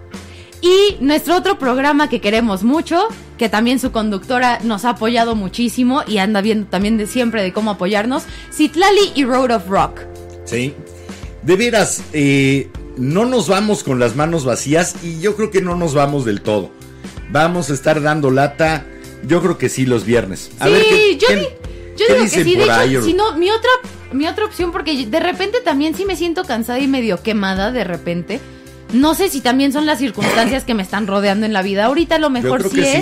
y nuestro otro programa que queremos mucho, que también su conductora nos ha apoyado muchísimo y anda viendo también de siempre de cómo apoyarnos, Citlali y Road of Rock. Sí. De veras, eh, no nos vamos con las manos vacías y yo creo que no nos vamos del todo. Vamos a estar dando lata, yo creo que sí, los viernes. A Sí, ver, ¿qué, yo, qué- di- qué yo digo que dicen sí, de por ahí? hecho, si no, mi otra, mi otra opción, porque de repente también sí me siento cansada y medio quemada de repente. No sé si también son las circunstancias que me están rodeando en la vida. Ahorita a lo mejor creo sí que es, sí.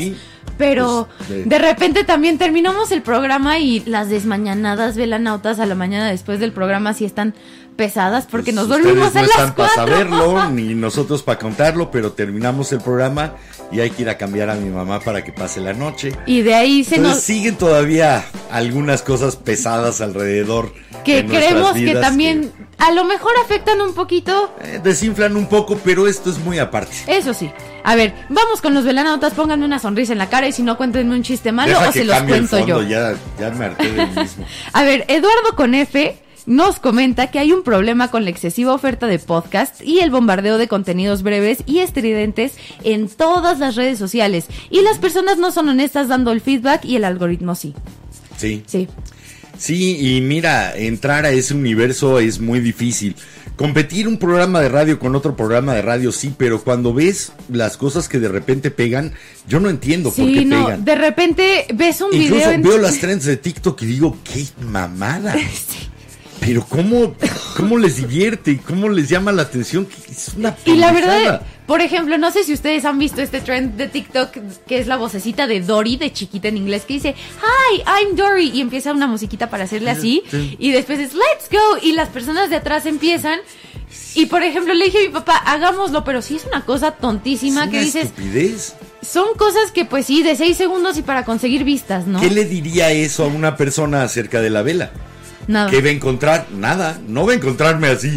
Pero Pues, de- de repente también terminamos el programa y las desmañanadas velanautas a la mañana después del programa sí están pesadas porque Pues nos dormimos ustedes a no las están para cuatro. saberlo, ni nosotros para contarlo, pero terminamos el programa y hay que ir a cambiar a mi mamá para que pase la noche. Y de ahí se Entonces nos... siguen todavía algunas cosas pesadas alrededor. que de nuestras creemos que vidas también a lo mejor afectan un poquito. que, eh, desinflan un poco, pero esto es muy aparte. Eso sí. A ver, vamos con los velanautas, pónganme una sonrisa en la cara y si no, cuéntenme un chiste malo Deja o que se los cambie el cuento fondo, yo. Ya, ya me harté del mismo. A ver, Eduardo con F nos comenta que hay un problema con la excesiva oferta de podcast y el bombardeo de contenidos breves y estridentes en todas las redes sociales. Y las personas no son honestas dando el feedback y el algoritmo sí. Sí. Sí. Sí, y mira, entrar a ese universo es muy difícil. Competir un programa de radio con otro programa de radio sí, pero cuando ves las cosas que de repente pegan, yo no entiendo por Sí, qué no, pegan. de repente ves un Incluso video en... veo las trends de TikTok y digo, qué mamada. Pero cómo, cómo les divierte, cómo les llama la atención, que es una Y la pendejada. verdad, por ejemplo, no sé si ustedes han visto este trend de TikTok que es la vocecita de Dory, de chiquita en inglés, que dice, hi, I'm Dory, y empieza una musiquita para hacerle así, Sí. y después es, let's go, y las personas de atrás empiezan, y por ejemplo le dije a mi papá, hagámoslo, pero sí es una cosa tontísima Es que una dices, estupidez. son cosas que pues sí, de seis segundos y para conseguir vistas, ¿no? ¿Qué le diría eso a una persona acerca de la vela? Nada. ¿Qué va a encontrar? Nada, no va a encontrarme así.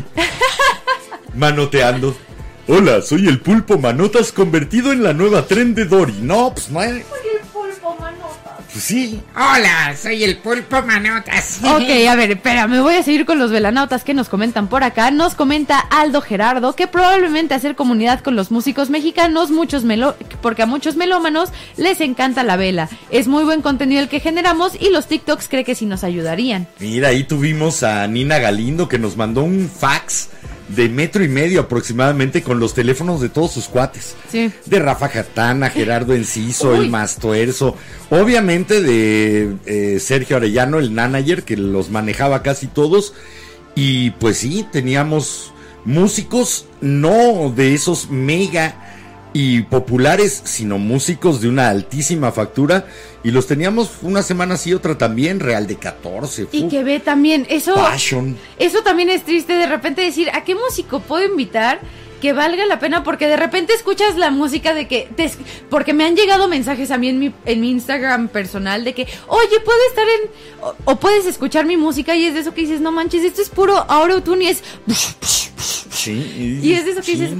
Manoteando. Hola, soy el pulpo Manotas convertido en la nueva trend de Dory. No, pues no hay- Pues sí. Hola, soy el pulpo Manotas. Ok, a ver, espera, me voy a seguir con los velanautas que nos comentan por acá. Nos comenta Aldo Gerardo que probablemente hacer comunidad con los músicos mexicanos, muchos melo porque a muchos melómanos les encanta la vela. Es muy buen contenido el que generamos y los TikToks cree que sí nos ayudarían. Mira, ahí tuvimos a Nina Galindo que nos mandó un fax de metro y medio aproximadamente con los teléfonos de todos sus cuates. Sí. De Rafa Jatana, Gerardo Enciso, Uy. el Mastuerzo, obviamente de eh, Sergio Arellano, el manager, que los manejaba casi todos. Y pues sí, teníamos músicos no de esos mega y populares, sino músicos de una altísima factura. Y los teníamos una semana sí, otra también, Real de catorce. Y fu, que ve también, eso, Passion. eso también es triste de repente decir, ¿a qué músico puedo invitar que valga la pena? Porque de repente escuchas la música de que, te, porque me han llegado mensajes a mí en mi, en mi Instagram personal de que, oye, puedo estar en, o, o puedes escuchar mi música y es de eso que dices, no manches, esto es puro autotune y es, Sí, y es de eso que dices, sí.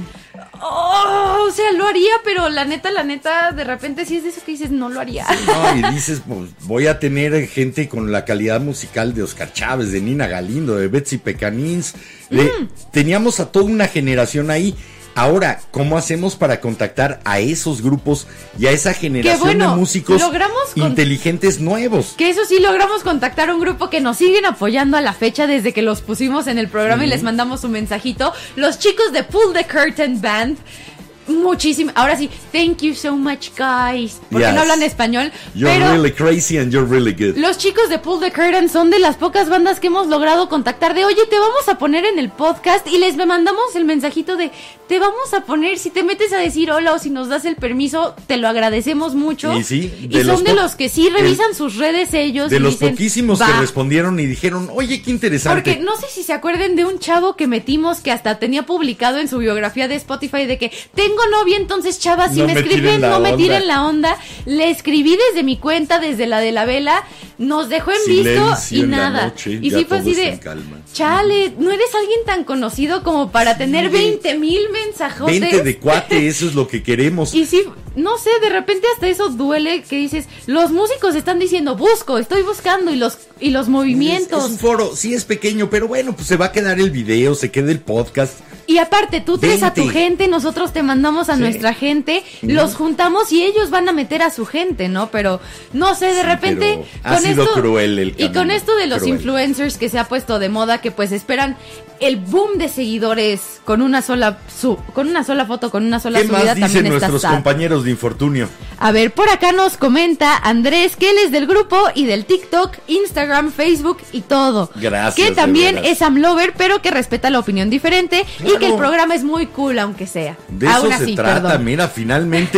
oh, o sea, lo haría, pero la neta, la neta, de repente sí es de eso que dices, no lo haría. No, y dices, pues, voy a tener gente con la calidad musical de Oscar Chávez, de Nina Galindo, de Betsy Pecanins. De, Mm. Teníamos a toda una generación ahí. Ahora, ¿cómo hacemos para contactar a esos grupos y a esa generación bueno, de músicos logramos con- inteligentes nuevos? Que eso sí, logramos contactar a un grupo que nos siguen apoyando a la fecha desde que los pusimos en el programa y les mandamos un mensajito. Los chicos de Pull the Curtain Band. Muchísimo. Ahora sí, thank you so much, guys. Porque Yes. no hablan español. You're pero really crazy and you're really good. los chicos de Pull the Curtain son de las pocas bandas que hemos logrado contactar de, oye, te vamos a poner en el podcast y les mandamos el mensajito de, te vamos a poner, si te metes a decir hola o si nos das el permiso, te lo agradecemos mucho. Y sí, y de son los de po- los que sí revisan el- sus redes ellos. De y los dicen, poquísimos "Va". que respondieron y dijeron, oye, qué interesante. Porque no sé si se acuerden de un chavo que metimos que hasta tenía publicado en su biografía de Spotify de que tengo novia, entonces chavas, si No me me escriben, tiren la no me onda. tiren la onda. Le escribí desde mi cuenta, desde la de la vela, nos dejó en visto Silencio y en la nada. noche, y ya sí fue todo así está de, en calma. chale, no eres alguien tan conocido como para tener veinte mil mensajotes. Vente de cuate, eso es lo que queremos. Y sí, no sé, de repente hasta eso duele que dices, los músicos están diciendo, busco, estoy buscando, y los y los movimientos. Es, es un foro, sí es pequeño, pero bueno, pues se va a quedar el video, se queda el podcast. Y aparte, tú traes a tu Vente. gente, nosotros te mandamos a Sí. nuestra gente, los juntamos y ellos van a meter a su gente, ¿no? Pero, no sé, de Sí, repente... pero ha sido cruel el Y con camino, esto de los cruel. influencers que se ha puesto de moda, que pues esperan el boom de seguidores con una sola su, con una sola foto, con una sola ¿Qué subida, más dicen también está nuestros sad. compañeros de infortunio? A ver, por acá nos comenta Andrés que él es del grupo y del TikTok, Instagram, Facebook y todo. Gracias, Que de también veras. es amlover, pero que respeta la opinión diferente y Claro. que el programa es muy cool, aunque sea. De Aún eso se así, trata, perdón. mira, finalmente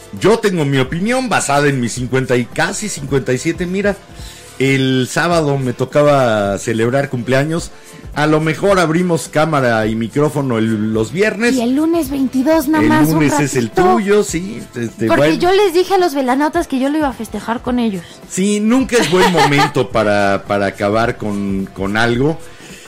Yo tengo mi opinión basada en mis cincuenta y casi cincuenta y siete. Mira, el sábado me tocaba celebrar cumpleaños. A lo mejor abrimos cámara y micrófono el, los viernes. Y el lunes veintidós nada más. El lunes es el tuyo, sí. Este, Porque bueno. yo les dije a los velanautas que yo lo iba a festejar con ellos. Sí, nunca es buen momento para, para acabar con, con algo.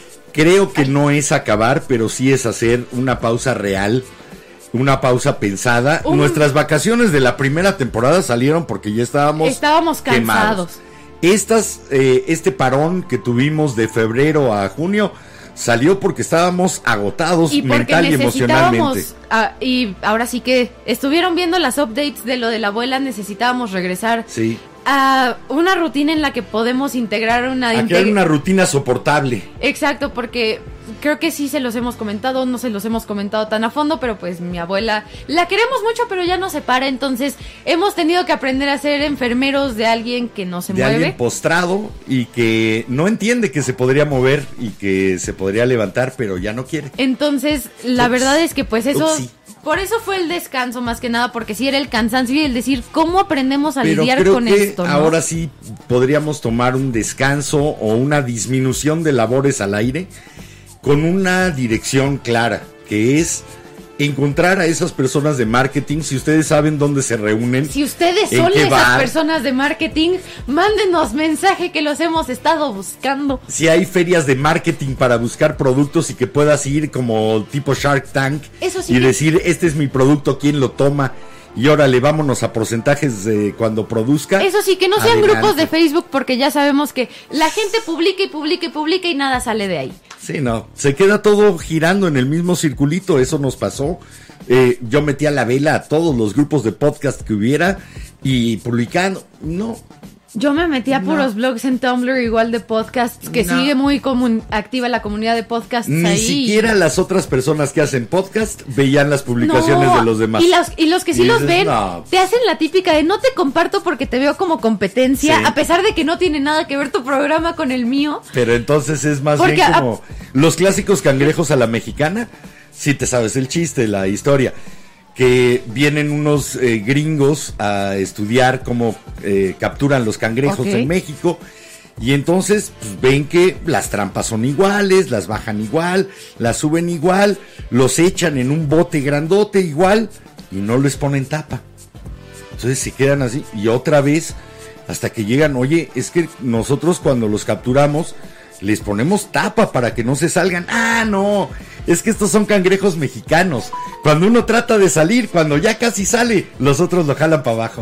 Creo que no es acabar, pero sí es hacer una pausa real. Una pausa pensada. Un... Nuestras vacaciones de la primera temporada salieron porque ya estábamos Estábamos cansados. Quemados. Estas, eh, este parón que tuvimos de febrero a junio salió porque estábamos agotados y mental y emocionalmente. Uh, y ahora sí que estuvieron viendo las updates de lo de la abuela, necesitábamos regresar sí. a una rutina en la que podemos integrar una... A crear una rutina soportable. Exacto, porque creo que sí se los hemos comentado, no se los hemos comentado tan a fondo, pero pues mi abuela la queremos mucho, pero ya no se para, entonces hemos tenido que aprender a ser enfermeros de alguien que no se de mueve. De alguien postrado y que no entiende que se podría mover y que se podría levantar, pero ya no quiere. Entonces, la Ups. verdad es que pues eso... Upsi. Por eso fue el descanso más que nada, porque sí era el cansancio y el decir cómo aprendemos a pero lidiar creo con que esto, ¿no? Ahora sí podríamos tomar un descanso o una disminución de labores al aire con una dirección clara, que es encontrar a esas personas de marketing. Si ustedes saben dónde se reúnen, si ustedes son esas bar, personas de marketing, mándenos mensaje que los hemos estado buscando. Si hay ferias de marketing para buscar productos y que puedas ir como tipo Shark Tank Eso sí y que... decir, este es mi producto, ¿quién lo toma? Y órale, vámonos a porcentajes de cuando produzca. Eso sí, que no sean adelante. Grupos de Facebook, porque ya sabemos que la gente publica y publica y publica y nada sale de ahí. Sí, no, se queda todo girando en el mismo circulito, eso nos pasó. Eh, yo metía la vela a todos los grupos de podcast que hubiera y publicando, no. Yo me metí a no. puros blogs en Tumblr, igual de podcasts, que no. sigue muy comun- activa la comunidad de podcasts Ni ahí. siquiera las otras personas que hacen podcast veían las publicaciones no. de los demás. Y los, y los que sí y los dices, ven, no. te hacen la típica de no te comparto porque te veo como competencia, Sí. a pesar de que no tiene nada que ver tu programa con el mío. Pero entonces es más Porque bien a- como los clásicos cangrejos a la mexicana. Si te sabes el chiste, la historia. Que vienen unos eh, gringos a estudiar cómo eh, capturan los cangrejos Ok. en México. Y entonces pues, ven que las trampas son iguales, las bajan igual, las suben igual, los echan en un bote grandote igual y no les ponen tapa. Entonces se quedan así y otra vez hasta que llegan, oye, es que nosotros cuando los capturamos les ponemos tapa para que no se salgan. Ah, no, es que estos son cangrejos mexicanos. Cuando uno trata de salir, cuando ya casi sale, los otros lo jalan para abajo.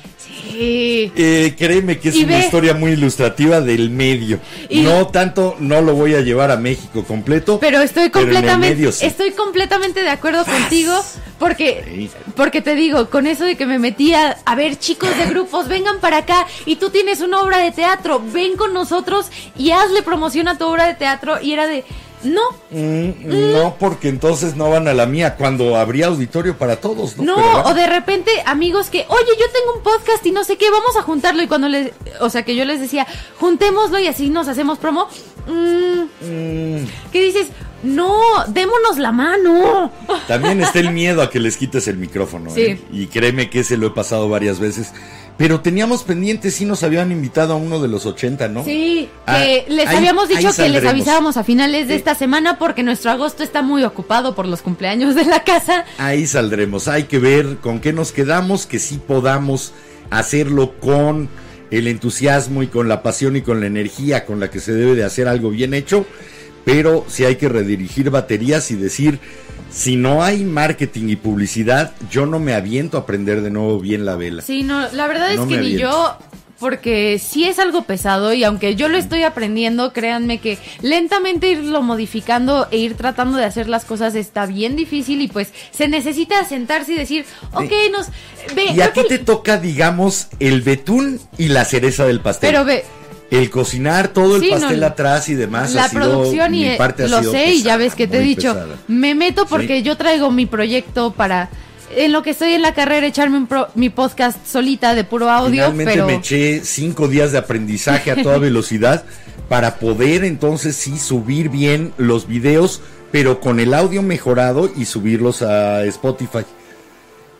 Sí. Eh, créeme que es Y una ve- historia muy ilustrativa del medio. Y- No tanto, no lo voy a llevar a México completo. Pero estoy pero en el completamente, medio sí. estoy completamente de acuerdo contigo, porque, Sí. porque te digo, con eso de que me metía a ver chicos de grupos, vengan para acá y tú tienes una obra de teatro, ven con nosotros y hazle promoción a tu obra de teatro y era de, no, Mm, no, porque entonces no van a la mía cuando habría auditorio para todos, ¿no? no, Pero van. o de repente amigos que, oye, yo tengo un podcast y no sé qué, vamos a juntarlo y cuando les, o sea que yo les decía, juntémoslo y así nos hacemos promo, mm, Mm, ¿qué dices? No, démonos la mano. también está el miedo a que les quites el micrófono. Sí. ¿eh? Y créeme que ese lo he pasado varias veces. Pero teníamos pendientes, sí nos habían invitado a uno de los ochenta, ¿no? Sí, Ah, que les ahí- habíamos ahí dicho que les saldremos. avisábamos a finales de Sí. esta semana porque nuestro agosto está muy ocupado por los cumpleaños de la casa. Ahí saldremos. Hay que ver con qué nos quedamos, que sí podamos hacerlo con el entusiasmo y con la pasión y con la energía con la que se debe de hacer algo bien hecho. Pero sí hay que redirigir baterías y decir, si no hay marketing y publicidad, yo no me aviento a prender de nuevo bien la vela. Sí, no, la verdad es No que me ni aviento. yo, porque sí es algo pesado y aunque yo lo estoy aprendiendo, créanme que lentamente irlo modificando e ir tratando de hacer las cosas está bien difícil y pues se necesita sentarse y decir, ok, nos... Ve, Y creo a ti que- te toca, digamos, el betún y la cereza del pastel. Pero ve, El cocinar todo el Sí, pastel no, atrás y demás la ha sido, producción y mi parte ha lo sido sé y ya pesada, ves que te he muy dicho, pesada. me meto porque Sí. yo traigo mi proyecto para en lo que estoy en la carrera echarme un pro- mi podcast solita de puro audio, Finalmente pero me eché cinco días de aprendizaje a toda velocidad para poder entonces sí subir bien los videos, pero con el audio mejorado y subirlos a Spotify.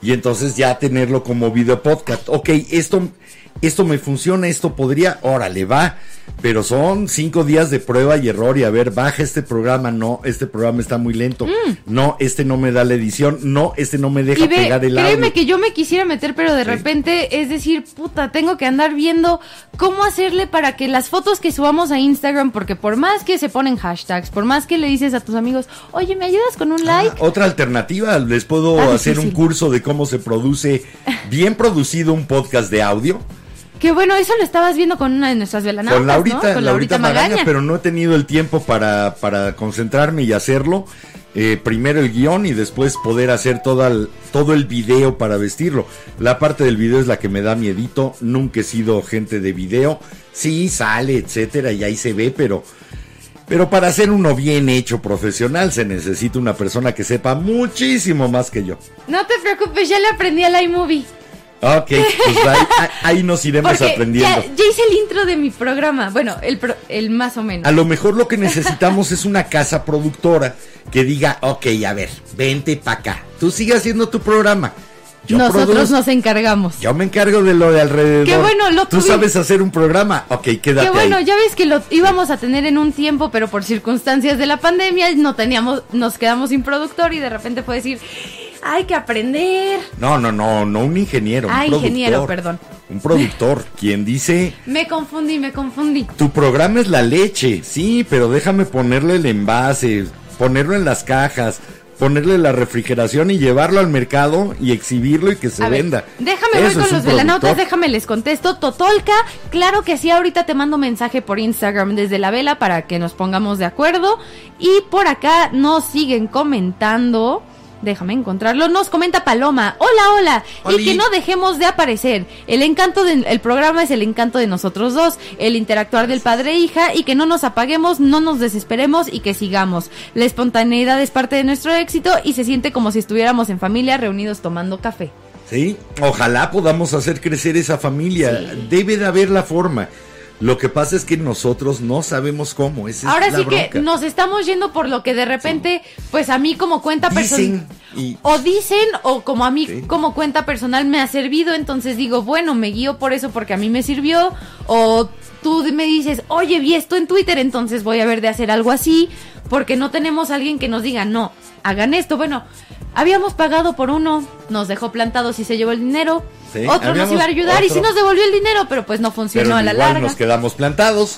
y entonces ya tenerlo como video podcast. Ok, esto, esto me funciona, esto podría, órale, va. Pero son cinco días de prueba y error y a ver, baja este programa, no, este programa está muy lento, mm. no, este no me da la edición, no, este no me deja y ve, pegar el audio. Créeme que yo me quisiera meter, pero de sí. repente es decir, puta, tengo que andar viendo cómo hacerle para que las fotos que subamos a Instagram, porque por más que se ponen hashtags, por más que le dices a tus amigos, oye, ¿me ayudas con un like? Ah, otra alternativa, les puedo ah, hacer sí, sí. un curso de cómo se produce bien producido un podcast de audio. Que bueno, eso lo estabas viendo con una de nuestras velanautas, Con Laurita, ¿no? Con Laurita Magaña, Magaña, pero no he tenido el tiempo para, para concentrarme y hacerlo. Eh, primero el guión y después poder hacer toda el, todo el video para vestirlo. La parte del video es la que me da miedito. Nunca he sido gente de video. Sí, sale, etcétera, y ahí se ve, pero... Pero para hacer uno bien hecho profesional se necesita una persona que sepa muchísimo más que yo. No te preocupes, ya le aprendí al iMovie. Ok, pues ahí, ahí nos iremos Porque aprendiendo. Ya, ya hice el intro de mi programa, bueno, el, pro, el más o menos. A lo mejor lo que necesitamos es una casa productora que diga, ok, a ver, vente para acá, tú sigue haciendo tu programa. Yo Nosotros produzco, nos encargamos. Yo me encargo de lo de alrededor. Qué bueno, lo Tú tuvi... sabes hacer un programa, ok, quédate Qué bueno, ahí. ya ves que lo íbamos a tener en un tiempo, pero por circunstancias de la pandemia no teníamos, nos quedamos sin productor y de repente fue decir... Hay que aprender. No, no, no, no un ingeniero. Ah, un ingeniero, perdón. Un productor, quien dice... Me confundí, me confundí. Tu programa es la leche, sí, pero déjame ponerle el envase, ponerlo en las cajas, ponerle la refrigeración y llevarlo al mercado y exhibirlo y que se a venda. Ver, déjame Eso ver con es los un velanautas, productor. déjame les contesto. Totolka, claro que sí, ahorita te mando mensaje por Instagram desde la vela para que nos pongamos de acuerdo. Y por acá nos siguen comentando... Déjame encontrarlo. Nos comenta Paloma. Hola, hola. Oli. Y que no dejemos de aparecer. El encanto del el programa es el encanto de nosotros dos. El interactuar del padre e hija. Y que no nos apaguemos, no nos desesperemos y que sigamos. La espontaneidad es parte de nuestro éxito y se siente como si estuviéramos en familia reunidos tomando café. Sí, ojalá podamos hacer crecer esa familia. Sí. Debe de haber la forma. Lo que pasa es que nosotros no sabemos cómo. Esa Ahora es la sí bronca. que nos estamos yendo por lo que de repente, sí. pues a mí como cuenta personal, y... o dicen, o como a mí sí. como cuenta personal me ha servido, entonces digo, bueno, me guío por eso porque a mí me sirvió, o tú me dices, oye, vi esto en Twitter, entonces voy a ver de hacer algo así, porque no tenemos a alguien que nos diga, no, hagan esto. Bueno, habíamos pagado por uno, nos dejó plantados y se llevó el dinero. Sí, otro nos iba a ayudar otro. Y sí nos devolvió el dinero, pero pues no funcionó pero a la larga. Nos quedamos plantados.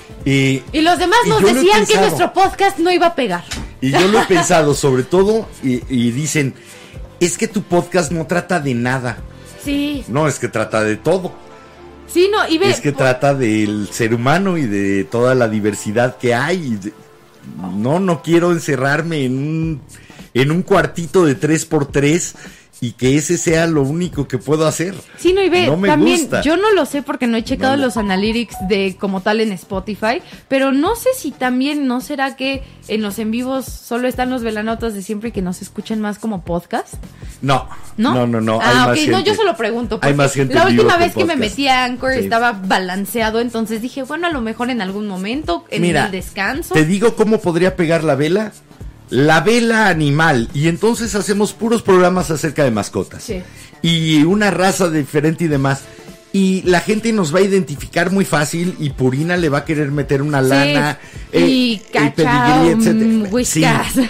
Y, y los demás y nos decían que nuestro podcast no iba a pegar. Y yo lo he pensado, sobre todo, y, y dicen, es que tu podcast no trata de nada. Sí. No, es que trata de todo. Sí, no, y ve, es que por... trata del ser humano y de toda la diversidad que hay. De, no, no quiero encerrarme en un, en un cuartito de tres por tres y que ese sea lo único que puedo hacer. Sí, no, y ve, no me también, gusta. Yo no lo sé porque no he checado no, no. los analytics de como tal en Spotify, pero no sé si también, ¿no será que en los en vivos solo están los velanautas de siempre y que nos escuchen más como podcast? No, no, no, no, no ah, hay ok, más gente. no, yo solo pregunto. Hay más gente la en vivo última que vez que me podcast. metí a Anchor Sí. estaba balanceado, entonces dije, bueno, a lo mejor en algún momento, en Mira, el descanso. Te digo cómo podría pegar la vela. La vela animal, y entonces hacemos puros programas acerca de mascotas. Sí. Y una raza diferente y demás. Y la gente nos va a identificar muy fácil y Purina le va a querer meter una sí. lana. Y eh, cachao, el pedigrí, etcétera. Sí.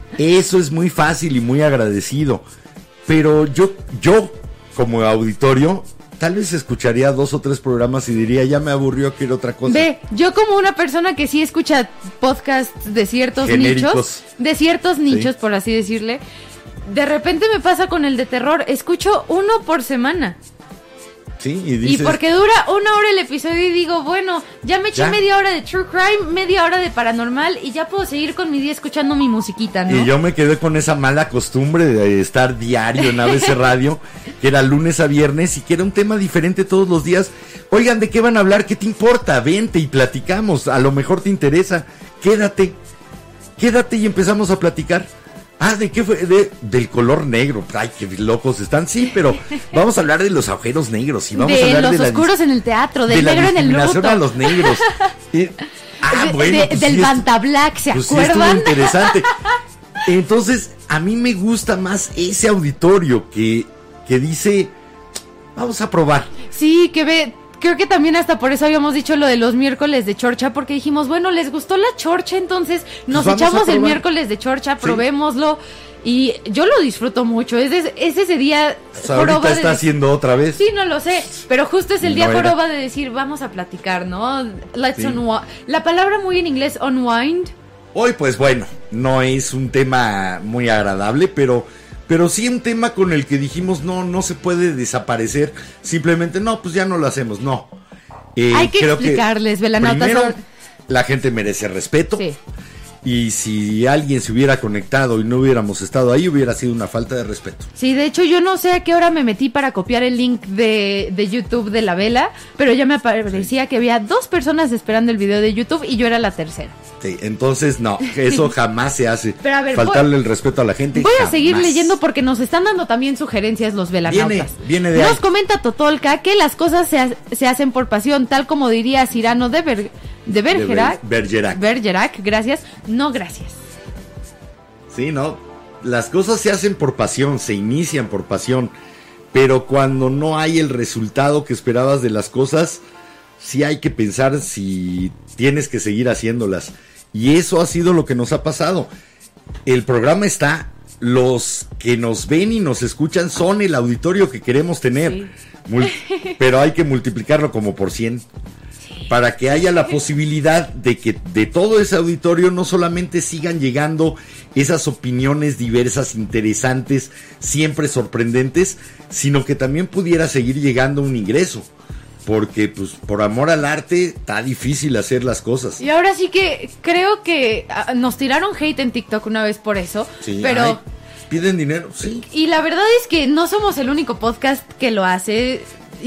Eso es muy fácil y muy agradecido. Pero yo, yo como auditorio, tal vez escucharía dos o tres programas y diría, ya me aburrió, quiero otra cosa. Ve, yo como una persona que sí escucha podcasts de ciertos Genéricos. nichos, de ciertos nichos, sí. por así decirle, de repente me pasa con el de terror, escucho uno por semana. Sí, y dices... Y porque dura una hora el episodio y digo, bueno, ya me eché ¿Ya? media hora de True Crime, media hora de Paranormal y ya puedo seguir con mi día escuchando mi musiquita, ¿no? Y yo me quedé con esa mala costumbre de estar diario en A B C Radio, que era lunes a viernes y que era un tema diferente todos los días. Oigan, ¿de qué van a hablar? ¿Qué te importa? Vente y platicamos, a lo mejor te interesa. Quédate, quédate y empezamos a platicar. Ah, ¿de qué fue? De, del color negro. Ay, qué locos están. Sí, pero vamos a hablar de los agujeros negros y vamos de a hablar los de la oscuros en el teatro, del de negro la en el discriminación luto. a los negros. Y, ah, de, bueno, de, pues del sí, Banta Black, ¿se pues acuerdan? Sí, interesante. Entonces, a mí me gusta más ese auditorio que que dice, vamos a probar. Sí, que ve... Creo que también hasta por eso habíamos dicho lo de los miércoles de chorcha, porque dijimos, bueno, les gustó la chorcha, entonces nos Pues echamos el probar. miércoles de chorcha, Sí. probémoslo, y yo lo disfruto mucho, es, es, es ese día O sea, ahorita joroba está de... haciendo otra vez. Sí, no lo sé, pero justo es el No día era. joroba de decir, vamos a platicar, ¿no? Let's Sí. unwind. La palabra muy en inglés, unwind. Hoy, pues bueno, no es un tema muy agradable, pero, pero sí un tema con el que dijimos, no, no se puede desaparecer, simplemente, no, pues ya no lo hacemos, no. Eh, Hay que creo explicarles, velanautas. Primero, ahora- la gente merece respeto. Sí. Y si alguien se hubiera conectado y no hubiéramos estado ahí, hubiera sido una falta de respeto. Sí, de hecho yo no sé a qué hora me metí para copiar el link de, de YouTube de la vela, pero ya me aparecía que había dos personas esperando el video de YouTube y yo era la tercera. Sí, entonces no, eso jamás se hace. Pero a ver, faltarle voy- el respeto a la gente. Voy a jamás. seguir leyendo porque nos están dando también sugerencias los velanautas. Viene, viene de Nos ahí. comenta Totolka que las cosas se, ha- se hacen por pasión, tal como diría Cyrano de, Ber- de Bergerac. De Ber- Bergerac. Bergerac, gracias. No, gracias. Sí, no. Las cosas se hacen por pasión, se inician por pasión, pero cuando no hay el resultado que esperabas de las cosas, sí hay que pensar si tienes que seguir haciéndolas. Y eso ha sido lo que nos ha pasado. El programa está, los que nos ven y nos escuchan son el auditorio que queremos tener, Sí. Mul- pero hay que multiplicarlo como por cien. Para que haya la posibilidad de que de todo ese auditorio no solamente sigan llegando esas opiniones diversas, interesantes, siempre sorprendentes, sino que también pudiera seguir llegando un ingreso. Porque pues por amor al arte está difícil hacer las cosas. Y ahora sí que creo que ah, nos tiraron hate en TikTok una vez por eso, Sí, pero... ay, piden dinero, sí. Y la verdad es que no somos el único podcast que lo hace.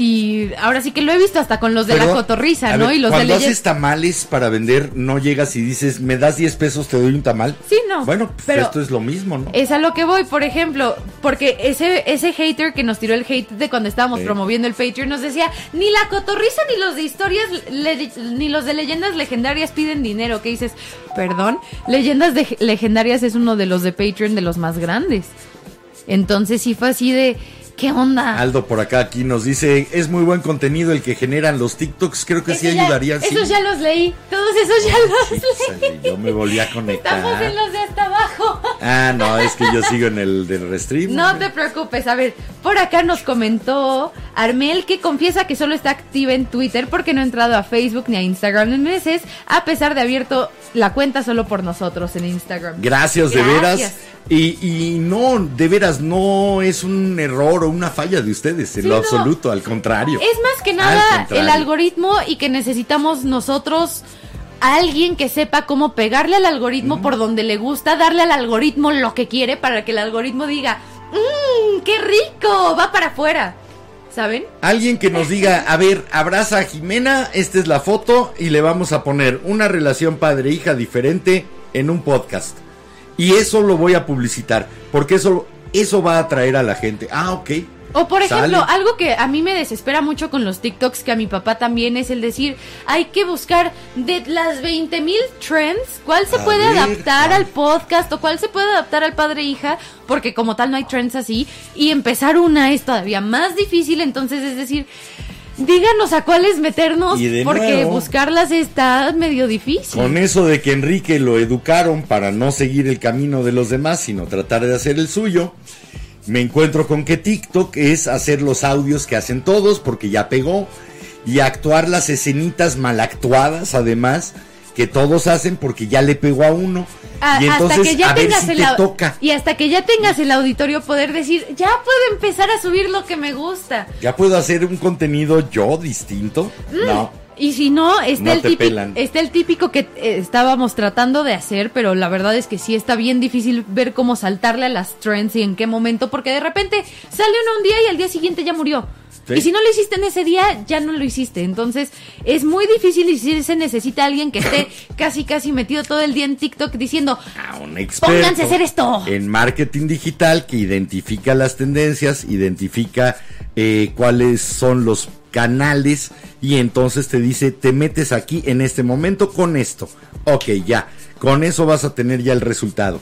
Y ahora sí que lo he visto hasta con los de Pero, la cotorriza, a ¿no? ver, Y los de cuando Legend- haces tamales para vender, no llegas y dices, me das diez pesos, te doy un tamal. Sí, no. Bueno, pues pero esto es lo mismo, ¿no? es a lo que voy, por ejemplo, porque ese ese hater que nos tiró el hate de cuando estábamos Sí. promoviendo el Patreon nos decía, ni la cotorriza ni los de historias, le- ni los de leyendas legendarias piden dinero. ¿Qué dices? Perdón, leyendas de- legendarias es uno de los de Patreon de los más grandes. Entonces sí fue así de, ¿qué onda? Aldo por acá aquí nos dice, es muy buen contenido el que generan los TikToks, creo que sí Eso ya- ayudarían. sí. Esos ya los leí, todos esos ya los Chale, leí. yo me volví a conectar. Estamos en los de hasta abajo. Ah, no, es que yo sigo en el del restream. No te preocupes, a ver, por acá nos comentó Armel que confiesa que solo está activa en Twitter porque no ha entrado a Facebook ni a Instagram en meses, a pesar de abierto la cuenta solo por nosotros en Instagram. Gracias, de Gracias. veras. Y, y no, de veras, no es un error o una falla de ustedes, en Sí, lo no. absoluto, al contrario. Es más que Al nada contrario. el algoritmo y que necesitamos nosotros a alguien que sepa cómo pegarle al algoritmo por donde le gusta, darle al algoritmo lo que quiere para que el algoritmo diga, mmm, qué rico, va para afuera, ¿saben? Alguien que nos diga, a ver, abraza a Jimena, esta es la foto y le vamos a poner una relación padre-hija diferente en un podcast. Y eso lo voy a publicitar, porque eso, eso va a atraer a la gente. Ah, ok. O por ejemplo, Sale. algo que a mí me desespera mucho con los TikToks, que a mi papá también, es el decir, hay que buscar de las veinte mil trends, cuál se A puede ver, adaptar ¿cuál? al podcast o cuál se puede adaptar al padre e hija, porque como tal no hay trends así, y empezar una es todavía más difícil, entonces es decir, díganos a cuáles meternos, Y de porque nuevo, buscarlas está medio difícil. Con eso de que Enrique lo educaron para no seguir el camino de los demás, sino tratar de hacer el suyo, me encuentro con que TikTok es hacer los audios que hacen todos, porque ya pegó, y actuar las escenitas mal actuadas, además, que todos hacen porque ya le pegó a uno. A- y entonces, hasta que ya a ver tengas si el te au- toca. y hasta que ya tengas el auditorio poder decir, ya puedo empezar a subir lo que me gusta. ¿Ya puedo hacer un contenido yo distinto? No. Y si no, está, No el, te típico, pelan. está el típico que eh, estábamos tratando de hacer, pero la verdad es que sí está bien difícil ver cómo saltarle a las trends y en qué momento, porque de repente sale uno un día y al día siguiente ya murió. Sí. Y si no lo hiciste en ese día, ya no lo hiciste. Entonces, es muy difícil y sí se necesita alguien que esté casi casi metido todo el día en TikTok diciendo, A un experto pónganse a hacer esto. en marketing digital que identifica las tendencias, identifica eh, cuáles son los canales y entonces te dice, te metes aquí en este momento con esto. Ok, ya, con eso vas a tener ya el resultado.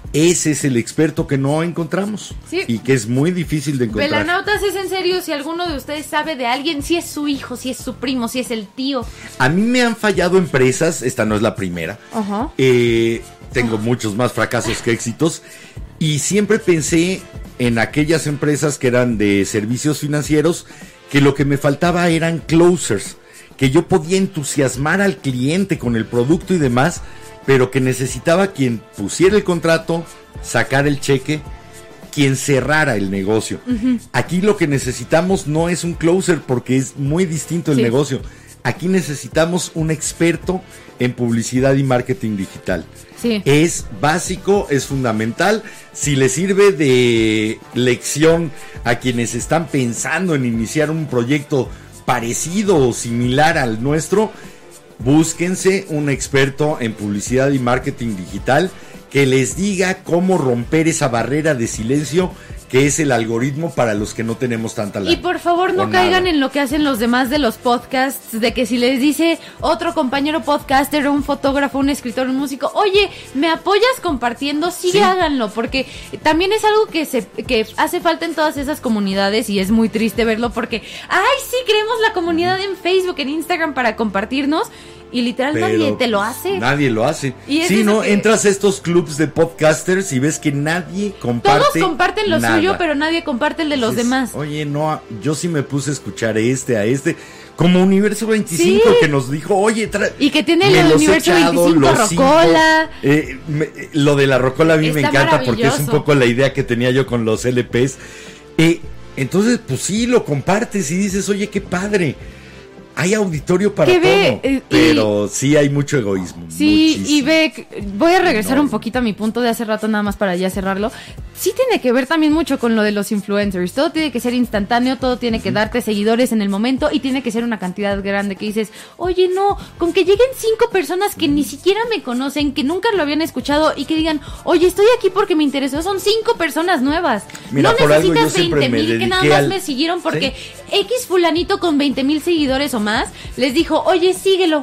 ese es el experto que no encontramos. Sí. Y que es muy difícil de encontrar. Velanautas, es en serio, si alguno de ustedes sabe de alguien, si es su hijo, si es su primo, si es el tío. A mí me han fallado empresas, esta no es la primera. Ajá. Eh, tengo muchos más fracasos que éxitos. Y siempre pensé en aquellas empresas que eran de servicios financieros, que lo que me faltaba eran closers, que yo podía entusiasmar al cliente con el producto y demás, pero que necesitaba quien pusiera el contrato, sacar el cheque, quien cerrara el negocio. Uh-huh. Aquí lo que necesitamos no es un closer porque es muy distinto el sí. negocio. Aquí necesitamos un experto en publicidad y marketing digital. Sí. Es básico, es fundamental. Si le sirve de lección a quienes están pensando en iniciar un proyecto parecido o similar al nuestro, búsquense un experto en publicidad y marketing digital que les diga cómo romper esa barrera de silencio que es el algoritmo para los que no tenemos tanta lana. Y por favor no caigan en lo que hacen los demás de los podcasts, de que si les dice otro compañero podcaster, un fotógrafo, un escritor, un músico, oye, ¿me apoyas compartiendo? Sí, sí. Háganlo, porque también es algo que se que hace falta en todas esas comunidades y es muy triste verlo porque, ay, sí, creemos la comunidad en Facebook, en Instagram para compartirnos. Y literal pero nadie te lo hace. Nadie lo hace. Y sí, ¿no? Que... Entras a estos clubs de podcasters y ves que nadie comparte. Todos comparten lo nada. suyo, pero nadie comparte el de los Dices, demás. Oye, no, yo sí me puse a escuchar este, a este. Como Universo veinticinco, sí. que nos dijo, oye, tra- y que tiene el Universo echado, veinticinco Rocola. Eh, me, lo de la Rocola a mí Está me encanta porque es un poco la idea que tenía yo con los L Ps. Eh, entonces, pues sí, lo compartes y dices, oye, qué padre. Hay auditorio para todo, ve, eh, pero y, sí hay mucho egoísmo. Sí, muchísimo. Y ve, voy a regresar no. un poquito a mi punto de hace rato nada más para ya cerrarlo. Sí tiene que ver también mucho con lo de los influencers. Todo tiene que ser instantáneo, todo tiene que darte seguidores en el momento y tiene que ser una cantidad grande que dices, oye, no, con que lleguen cinco personas que ni siquiera me conocen, que nunca lo habían escuchado y que digan, oye, estoy aquí porque me interesó, son cinco personas nuevas. Mira, no por necesitas veinte mil que nada más al... me siguieron porque ¿Sí? X fulanito con veinte mil seguidores o más les dijo, oye, síguelo.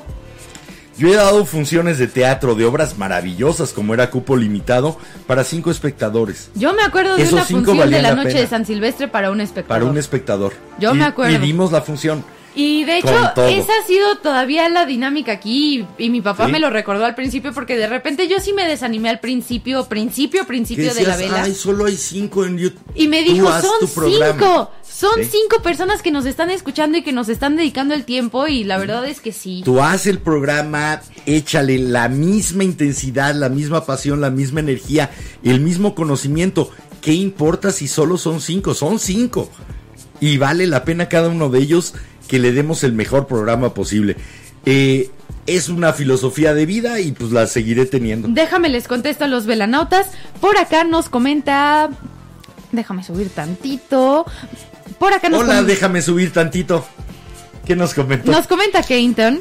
Yo he dado funciones de teatro de obras maravillosas como era cupo limitado para cinco espectadores. Yo me acuerdo de Esos una función de la, la noche pena. de San Silvestre para un espectador. Para un espectador. Yo y, me acuerdo. Y dimos la función. Y de hecho, esa ha sido todavía la dinámica aquí. Y, y mi papá ¿Sí? me lo recordó al principio porque de repente yo sí me desanimé al principio, principio, principio decías, de la vela. Ay, solo hay cinco en YouTube. Y me dijo, son cinco. Son ¿Sí? cinco personas que nos están escuchando y que nos están dedicando el tiempo y la verdad es que sí. Tú haz el programa, échale la misma intensidad, la misma pasión, la misma energía, el mismo conocimiento. ¿Qué importa si solo son cinco? Son cinco. Y vale la pena cada uno de ellos que le demos el mejor programa posible. Eh, es una filosofía de vida y pues la seguiré teniendo. Déjame les contesto a los velanautas. Por acá nos comenta... Déjame subir tantito... Por acá nos Hola, com- déjame subir tantito. ¿Qué nos comentó? Nos comenta Kenton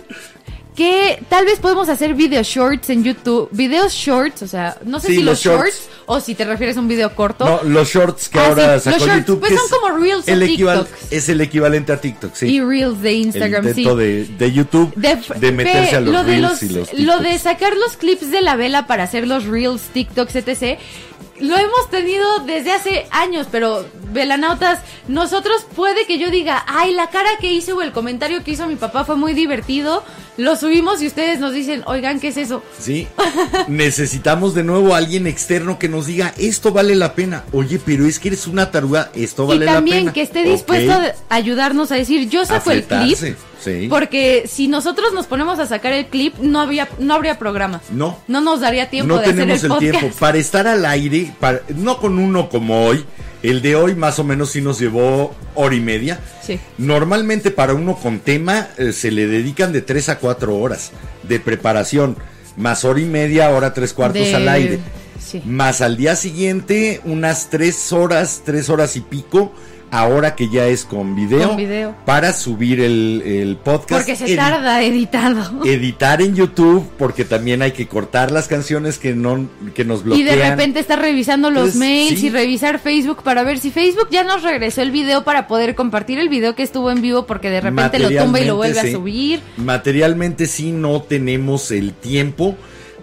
que tal vez podemos hacer video shorts en YouTube. Videos shorts, o sea, no sé sí, si los shorts, shorts o si te refieres a un video corto. No, los shorts que ah, ahora sí, sacó los YouTube. Pues son como Reels el o equival- TikToks. Es el equivalente a TikTok, sí. Y Reels de Instagram, el intento sí. de, de YouTube de, de meterse ve, a los lo Reels de los, y los TikToks. Lo de sacar los clips de la vela para hacer los Reels, TikToks, etcétera lo hemos tenido desde hace años, pero velanautas, nosotros puede que yo diga, ay, la cara que hice o el comentario que hizo mi papá fue muy divertido, lo subimos y ustedes nos dicen, oigan, ¿qué es eso? Sí, necesitamos de nuevo a alguien externo que nos diga, esto vale la pena, oye, pero es que eres una taruga, esto vale la pena. Y también que esté dispuesto okay. a ayudarnos a decir, yo saco el clip, sí. Porque si nosotros nos ponemos a sacar el clip, no había, no habría programa. No. No nos daría tiempo no de hacer el, el podcast. No tenemos el tiempo. Para estar al aire, para, no con uno como hoy, el de hoy más o menos sí nos llevó hora y media. Sí. Normalmente para uno con tema eh, se le dedican de tres a cuatro horas de preparación, más hora y media, hora tres cuartos de... al aire. Sí. Más al día siguiente unas tres horas, tres horas y pico, ahora que ya es con video, con video. Para subir el, el podcast. Porque se Edi- tarda editado. Editar en YouTube, porque también hay que cortar las canciones que no que nos bloquean. Y de repente estar revisando los Entonces, mails sí. y revisar Facebook para ver si Facebook ya nos regresó el video para poder compartir el video que estuvo en vivo, porque de repente lo tumba y lo vuelve sí. a subir. Materialmente sí no tenemos el tiempo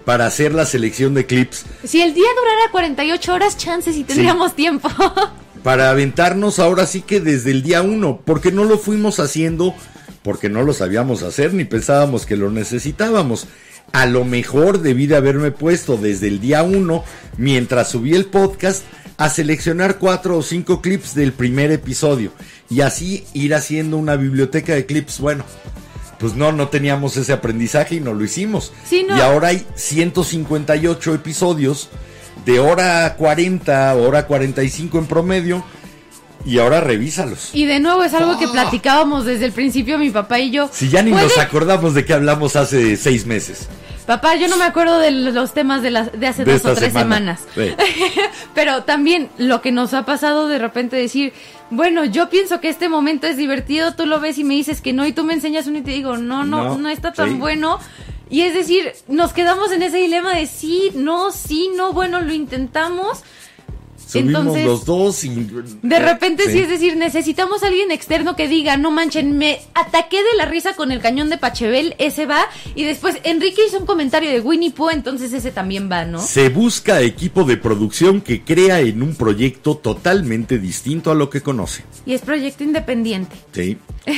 para hacer la selección de clips. Si el día durara cuarenta y ocho horas, chances y tendríamos sí. tiempo. Para aventarnos ahora sí que desde el día uno, porque no lo fuimos haciendo, porque no lo sabíamos hacer, ni pensábamos que lo necesitábamos. A lo mejor debí de haberme puesto desde el día uno, mientras subí el podcast, a seleccionar cuatro o cinco clips del primer episodio, y así ir haciendo una biblioteca de clips. Bueno, pues no, no teníamos ese aprendizaje y no lo hicimos. Sí, no. Y ahora hay ciento cincuenta y ocho episodios de hora cuarenta, hora cuarenta y cinco en promedio, y ahora revísalos. Y de nuevo es algo oh. que platicábamos desde el principio mi papá y yo. Si ya ni ¿Puede? nos acordamos de qué hablamos hace seis meses. Papá, yo no me acuerdo de los temas de, las, de hace de dos o tres semana. semanas. Sí. Pero también lo que nos ha pasado de repente decir, bueno, yo pienso que este momento es divertido, tú lo ves y me dices que no, y tú me enseñas uno y te digo, no, no, no, no está tan sí. bueno. Y es decir, nos quedamos en ese dilema de sí, no, sí, no, bueno, lo intentamos. Subimos Entonces, los dos y... de repente sí. sí, es decir, necesitamos a alguien externo que diga, no manchen, me ataqué de la risa con el cañón de Pachebel, ese va, y después Enrique hizo un comentario de Winnie Pooh, entonces ese también va, ¿no? Se busca equipo de producción que crea en un proyecto totalmente distinto a lo que conoce. Y es proyecto independiente. Sí.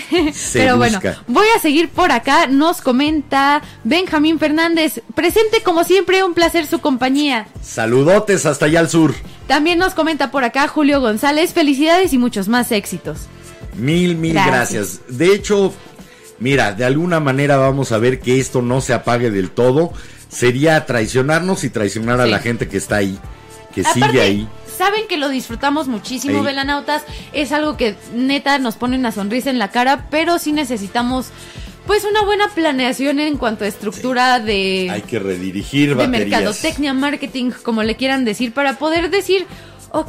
Se Pero busca. Bueno, voy a seguir por acá, nos comenta Benjamín Fernández, presente como siempre, un placer su compañía. Saludotes hasta allá al sur. También nos comenta por acá Julio González, felicidades y muchos más éxitos. Mil, mil gracias. gracias. De hecho, mira, de alguna manera vamos a ver que esto no se apague del todo. Sería traicionarnos y traicionar sí. a la gente que está ahí, que Aparte, sigue ahí. Saben que lo disfrutamos muchísimo, Ey. Velanautas. Es algo que neta nos pone una sonrisa en la cara, pero sí necesitamos pues una buena planeación en cuanto a estructura sí. de... Hay que redirigir de baterías. mercadotecnia, marketing, como le quieran decir, para poder decir, ok.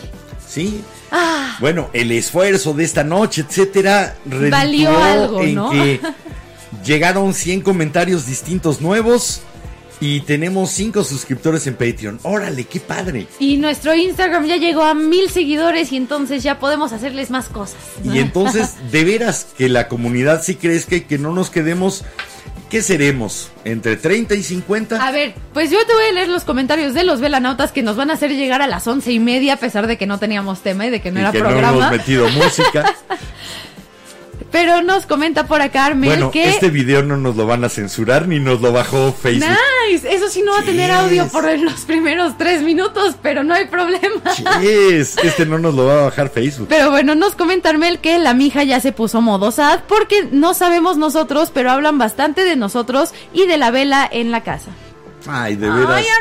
Sí. Ah, bueno, el esfuerzo de esta noche, etcétera, valió algo, en ¿no? que llegaron cien comentarios distintos nuevos. Y tenemos cinco suscriptores en Patreon. ¡Órale, qué padre! Y nuestro Instagram ya llegó a mil seguidores y entonces ya podemos hacerles más cosas, ¿no? Y entonces, de veras, que la comunidad sí crezca y que no nos quedemos... ¿Qué seremos? ¿Entre treinta y cincuenta? A ver, pues yo te voy a leer los comentarios de los velanautas que nos van a hacer llegar a las once y media, a pesar de que no teníamos tema y de que no y era que programa. no hemos metido música. Pero nos comenta por acá Armel bueno, que... este video no nos lo van a censurar ni nos lo bajó Facebook. Nice, eso sí no va a tener yes. audio por los primeros tres minutos, pero no hay problema. Yes. Este no nos lo va a bajar Facebook. Pero bueno, nos comenta Armel que la mija ya se puso modo sad porque no sabemos nosotros, pero hablan bastante de nosotros y de la vela en la casa. Ay, de veras. Ay,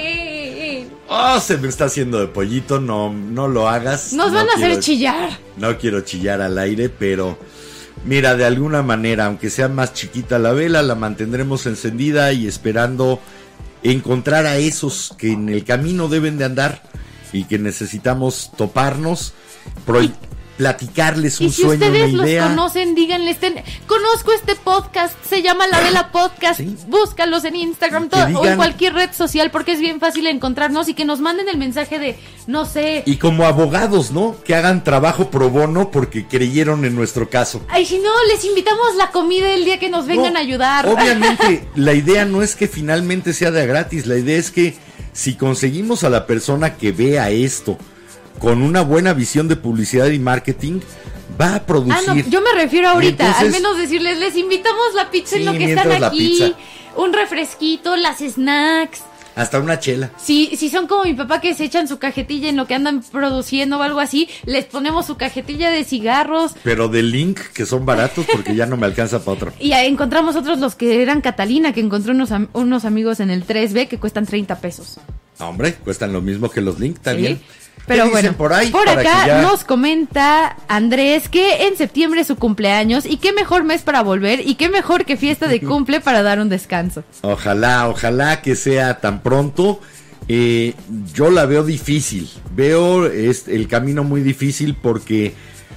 Armel. Oh, se me está haciendo de pollito, no, no lo hagas. Nos no van a quiero, hacer chillar. No quiero chillar al aire, pero... Mira, de alguna manera, aunque sea más chiquita la vela, la mantendremos encendida y esperando encontrar a esos que en el camino deben de andar y que necesitamos toparnos, pro- y, platicarles un y si sueño, una ustedes idea. los conocen, díganles, ten, conozco este podcast, se llama La Vela Podcast, ¿sí? Búscalos en Instagram todo, digan, o en cualquier red social porque es bien fácil encontrarnos y que nos manden el mensaje de, no sé. Y como abogados, ¿no? Que hagan trabajo pro bono porque creyeron en nuestro caso. Ay, si no, les invitamos la comida el día que nos vengan no, a ayudar. Obviamente, la idea no es que finalmente sea de a gratis, la idea es que si conseguimos a la persona que vea esto con una buena visión de publicidad y marketing, va a producir. Ah, no, yo me refiero ahorita, entonces, al menos decirles, les invitamos la pizza sí, en lo que están aquí, un refresquito, las snacks. Hasta una chela. Si, si son como mi papá que se echan su cajetilla en lo que andan produciendo o algo así, les ponemos su cajetilla de cigarros. Pero de Link, que son baratos porque ya no me alcanza para otro. Y encontramos otros, los que eran Catalina, que encontró unos, unos amigos en el tres B que cuestan treinta pesos. Hombre, cuestan lo mismo que los Link también. ¿Sí? Pero bueno, por, ahí por acá ya... nos comenta Andrés que en septiembre es su cumpleaños y qué mejor mes para volver y qué mejor que fiesta de cumple para dar un descanso. Ojalá, ojalá que sea tan pronto. Eh, yo la veo difícil, veo este, el camino muy difícil porque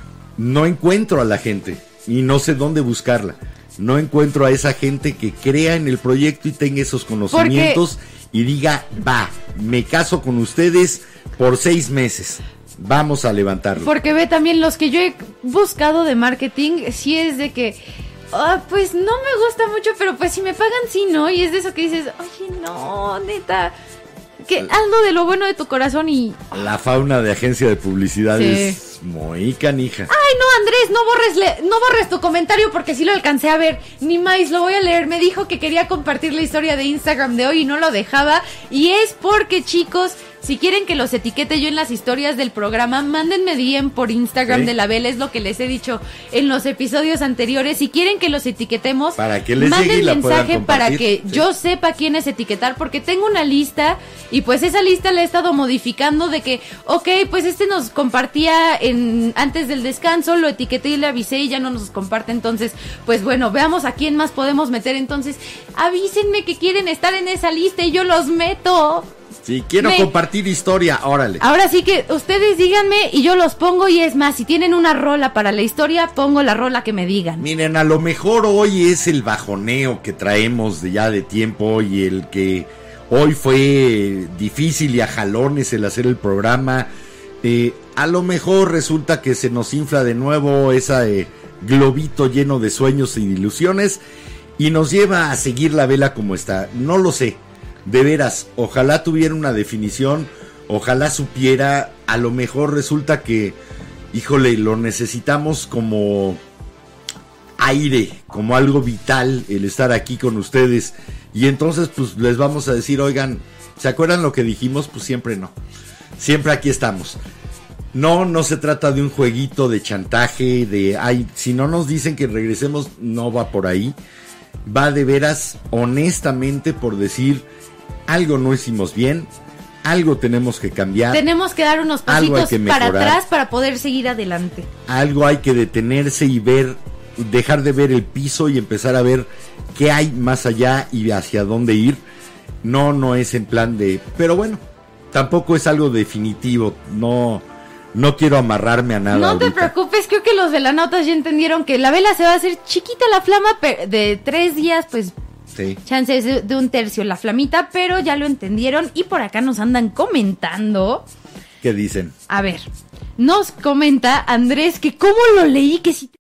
no encuentro a la gente y no sé dónde buscarla. No encuentro a esa gente que crea en el proyecto y tenga esos conocimientos porque... y diga, va, me caso con ustedes por seis meses, vamos a levantarlo. Porque ve también los que yo he buscado de marketing, sí es de que Ah, pues no me gusta mucho, pero pues si me pagan, sí, ¿no? Y es de eso que dices, oye, no, neta, que hazlo de lo bueno de tu corazón y... La fauna de agencia de publicidad Sí. es muy canija. Ay, no, Andrés, no borres, le- no borres tu comentario porque sí lo alcancé a ver. Ni más, lo voy a leer. Me dijo que quería compartir la historia de Instagram de hoy y no lo dejaba. Y es porque, chicos, si quieren que los etiquete yo en las historias del programa, mándenme D M por Instagram Sí. de la Bella, es lo que les he dicho en los episodios anteriores. Si quieren que los etiquetemos, Para que les manden llegue y la puedan mensaje para compartir. que Sí. yo sepa quiénes etiquetar, porque tengo una lista y pues esa lista la he estado modificando de que, ok, pues este nos compartía en antes del descanso, lo etiqueté y le avisé y ya no nos comparte, entonces, pues bueno, veamos a quién más podemos meter, entonces, avísenme que quieren estar en esa lista y yo los meto. Si quiero Me- compartir historia, órale. Ahora sí que ustedes díganme y yo los pongo y es más, si tienen una rola para la historia, pongo la rola que me digan. Miren, a lo mejor hoy es el bajoneo que traemos de ya de tiempo y el que hoy fue difícil y a jalones el hacer el programa. Eh, a lo mejor resulta que se nos infla de nuevo ese globito lleno de sueños y de ilusiones y nos lleva a seguir la vela como está. No lo sé, de veras, ojalá tuviera una definición, ojalá supiera, a lo mejor resulta que, híjole, lo necesitamos como aire, como algo vital el estar aquí con ustedes y entonces pues les vamos a decir, oigan, ¿se acuerdan lo que dijimos? Pues siempre no, siempre aquí estamos. No, no se trata de un jueguito de chantaje, de, ay, si no nos dicen que regresemos, no va por ahí, va de veras, honestamente, por decir, algo no hicimos bien, algo tenemos que cambiar. Tenemos que dar unos Algo hay pasitos que para mejorar. atrás para poder seguir adelante. Algo hay que detenerse y ver, dejar de ver el piso y empezar a ver qué hay más allá y hacia dónde ir. No, no es en plan de, pero bueno, tampoco es algo definitivo, no, no quiero amarrarme a nada. No te ahorita. preocupes, creo que los velanautas ya entendieron que la vela se va a hacer chiquita la flama pe- de tres días, pues Sí. chances de, de un tercio la flamita, pero ya lo entendieron y por acá nos andan comentando. ¿Qué dicen? A ver, nos comenta Andrés que cómo lo leí, que si...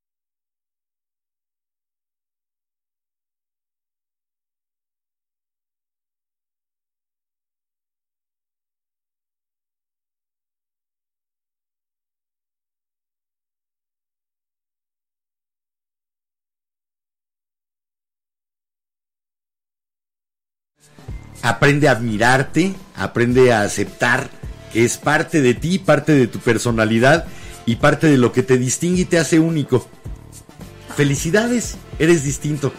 Aprende a admirarte, aprende a aceptar que es parte de ti, parte de tu personalidad y parte de lo que te distingue y te hace único. Felicidades, eres distinto.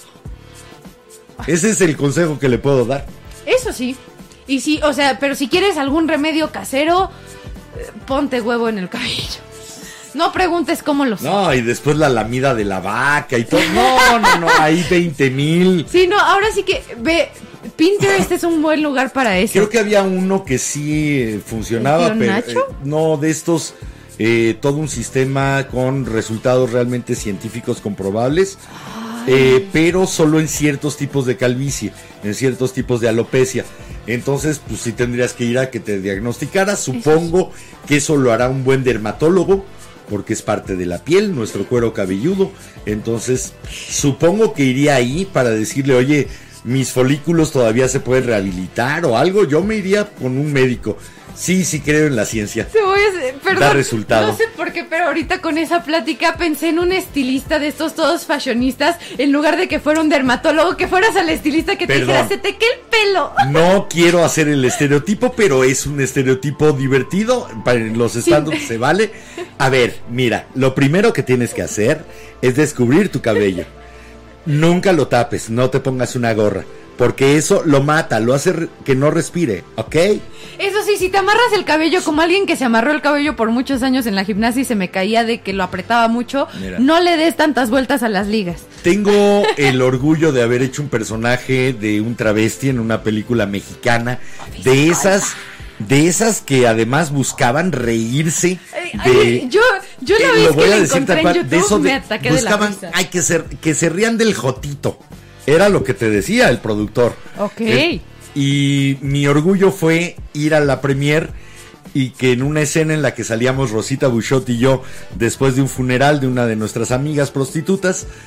Ese es el consejo que le puedo dar. Eso sí. Y sí, o sea, pero si quieres algún remedio casero, eh, ponte huevo en el cabello. No preguntes cómo lo sé. No, y después la lamida de la vaca y todo. No, no, no, hay veinte mil. Sí, no, ahora sí que ve, Pinterest es un buen lugar para eso. Creo que había uno que sí eh, funcionaba, ¿El tío pero Nacho? eh, no de estos, eh, todo un sistema con resultados realmente científicos comprobables, eh, pero solo en ciertos tipos de calvicie, en ciertos tipos de alopecia. Entonces, pues sí tendrías que ir a que te diagnosticara. Supongo que eso lo hará un buen dermatólogo, porque es parte de la piel, nuestro cuero cabelludo. Entonces, supongo que iría ahí para decirle, oye, mis folículos todavía se pueden rehabilitar o algo. Yo me iría con un médico. Sí, sí creo en la ciencia. Te voy a hacer- perdón, Da resultado. No sé por qué, pero ahorita con esa plática pensé en un estilista de estos todos fashionistas, en lugar de que fuera un dermatólogo, que fueras al estilista que te Perdón. dijera, se te cae el pelo. No quiero hacer el estereotipo, pero es un estereotipo divertido. Para los estándares se vale. A ver, mira, lo primero que tienes que hacer es descubrir tu cabello. Nunca lo tapes, no te pongas una gorra, porque eso lo mata, lo hace re- que no respire, ¿ok? Eso sí, si te amarras el cabello como alguien que se amarró el cabello por muchos años en la gimnasia y se me caía de que lo apretaba mucho, Mira. no le des tantas vueltas a las ligas. Tengo el orgullo de haber hecho un personaje de un travesti en una película mexicana, de esas, de esas que además buscaban reírse Ay, de... ay, yo, yo la Eh, vez lo voy que a la decir encontré tal en cual, YouTube de eso me de, ataqué de la buscaban, risa. ay, que se, que se rían del jotito, era lo que te decía el productor. Ok. Eh, y mi orgullo fue ir a la premier y que en una escena en la que salíamos Rosita Buchot y yo después de un funeral de una de nuestras amigas prostitutas,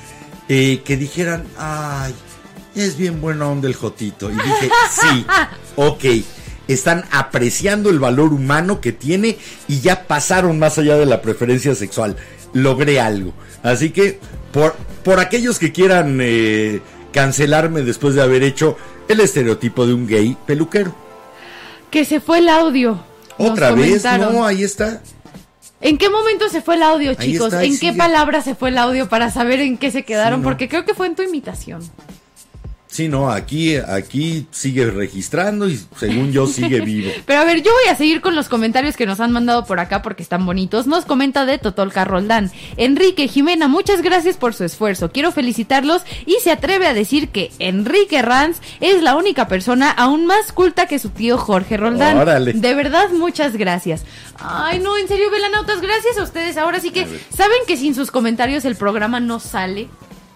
eh, que dijeran, ay, es bien buena onda el Jotito. Y dije, sí, ok, están apreciando el valor humano que tiene y ya pasaron más allá de la preferencia sexual. Logré algo. Así que, por, por aquellos que quieran eh, cancelarme después de haber hecho el estereotipo de un gay peluquero. Que se fue el audio. ¿Otra vez? No, ahí está. ¿En qué momento se fue el audio, chicos? Está, ¿En sigue. qué palabra se fue el audio para saber en qué se quedaron? Sí, no. Porque creo que fue en tu imitación. Sí, no, aquí, aquí sigue registrando y según yo sigue vivo. Pero a ver, yo voy a seguir con los comentarios que nos han mandado por acá porque están bonitos. Nos comenta de Totolca Roldán. Enrique, Jimena, muchas gracias por su esfuerzo. Quiero felicitarlos y se atreve a decir que Enrique Ranz es la única persona aún más culta que su tío Jorge Roldán. Órale. De verdad, muchas gracias. Ay, no, en serio, velanautas, gracias a ustedes. Ahora sí que, ¿saben que sin sus comentarios el programa no sale?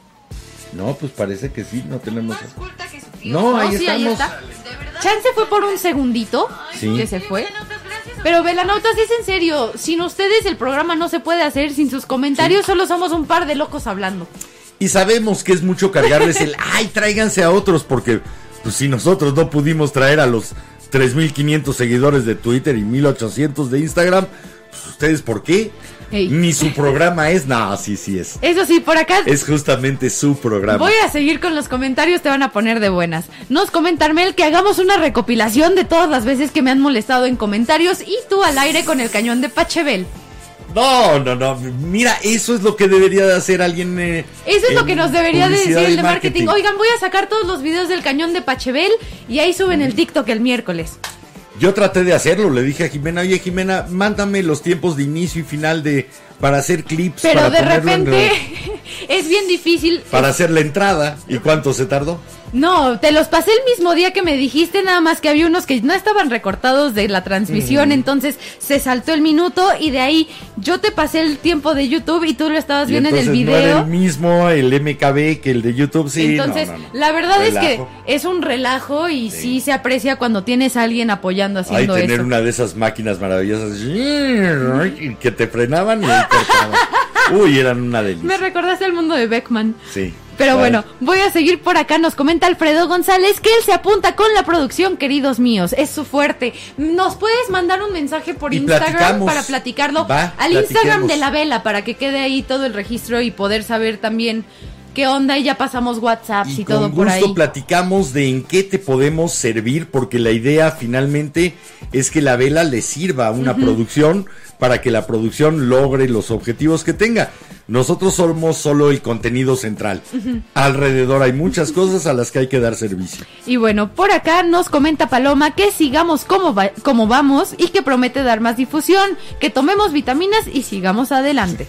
No, pues parece que sí, no tenemos... Más culta que su tío. No, ahí sí, estamos. ahí está. Chance fue por un segundito Sí. que se fue. Pero velanautas, es en serio, sin ustedes el programa no se puede hacer, sin sus comentarios Sí. solo somos un par de locos hablando. Y sabemos que es mucho cargarles el, ay, tráiganse a otros, porque pues si nosotros no pudimos traer a los tres mil quinientos seguidores de Twitter y mil ochocientos de Instagram, pues ustedes, ¿por qué? Ey. Ni su programa es, no, sí, sí es. Eso sí, por acá Es justamente su programa. voy a seguir con los comentarios, te van a poner de buenas. Nos comenta Armel que hagamos una recopilación de todas las veces que me han molestado en comentarios y tú al aire con el cañón de Pachebel. No, no, no, mira, eso es lo que debería de hacer alguien. Eh, Eso es lo en que nos debería de decir publicidad el y de marketing. Oigan, voy a sacar todos los videos del cañón de Pachebel y ahí suben el TikTok el miércoles. Yo traté de hacerlo, le dije a Jimena, oye Jimena, mándame los tiempos de inicio y final de para hacer clips. Pero para de ponerlo en repente el- es bien difícil. para Es- hacer la entrada. ¿Y cuánto se tardó? No, te los pasé el mismo día que me dijiste, nada más que había unos que no estaban recortados de la transmisión, Mm. entonces se saltó el minuto y de ahí yo te pasé el tiempo de YouTube y tú lo estabas Y viendo en el entonces no era video. el mismo el M K B que el de YouTube, sí. Entonces, no, no, no. la verdad Relajo. es que es un relajo y sí. Sí. se aprecia cuando tienes a alguien apoyando Ay, haciendo tener eso. una de esas máquinas maravillosas y que te frenaban y ahí cortaban. Uy, eran una Me delicia. recordaste al mundo de Beckman. Sí. Pero Vale. bueno, voy a seguir por acá. Nos comenta Alfredo González que él se apunta con la producción, queridos míos. Es su fuerte. ¿Nos puedes mandar un mensaje por Y Instagram platicamos. para platicarlo? Va, al Instagram platiquemos. de la vela para que quede ahí todo el registro y poder saber también qué onda. Y ya pasamos WhatsApp y, Y todo con por gusto ahí. platicamos de en qué te podemos servir, porque la idea finalmente es que la vela le sirva a una producción para que la producción logre los objetivos que tenga. Nosotros somos solo el contenido central. Alrededor hay muchas cosas a las que hay que dar servicio. Y bueno, por acá nos comenta Paloma que sigamos como, va- como vamos y que promete dar más difusión, que tomemos vitaminas y sigamos adelante.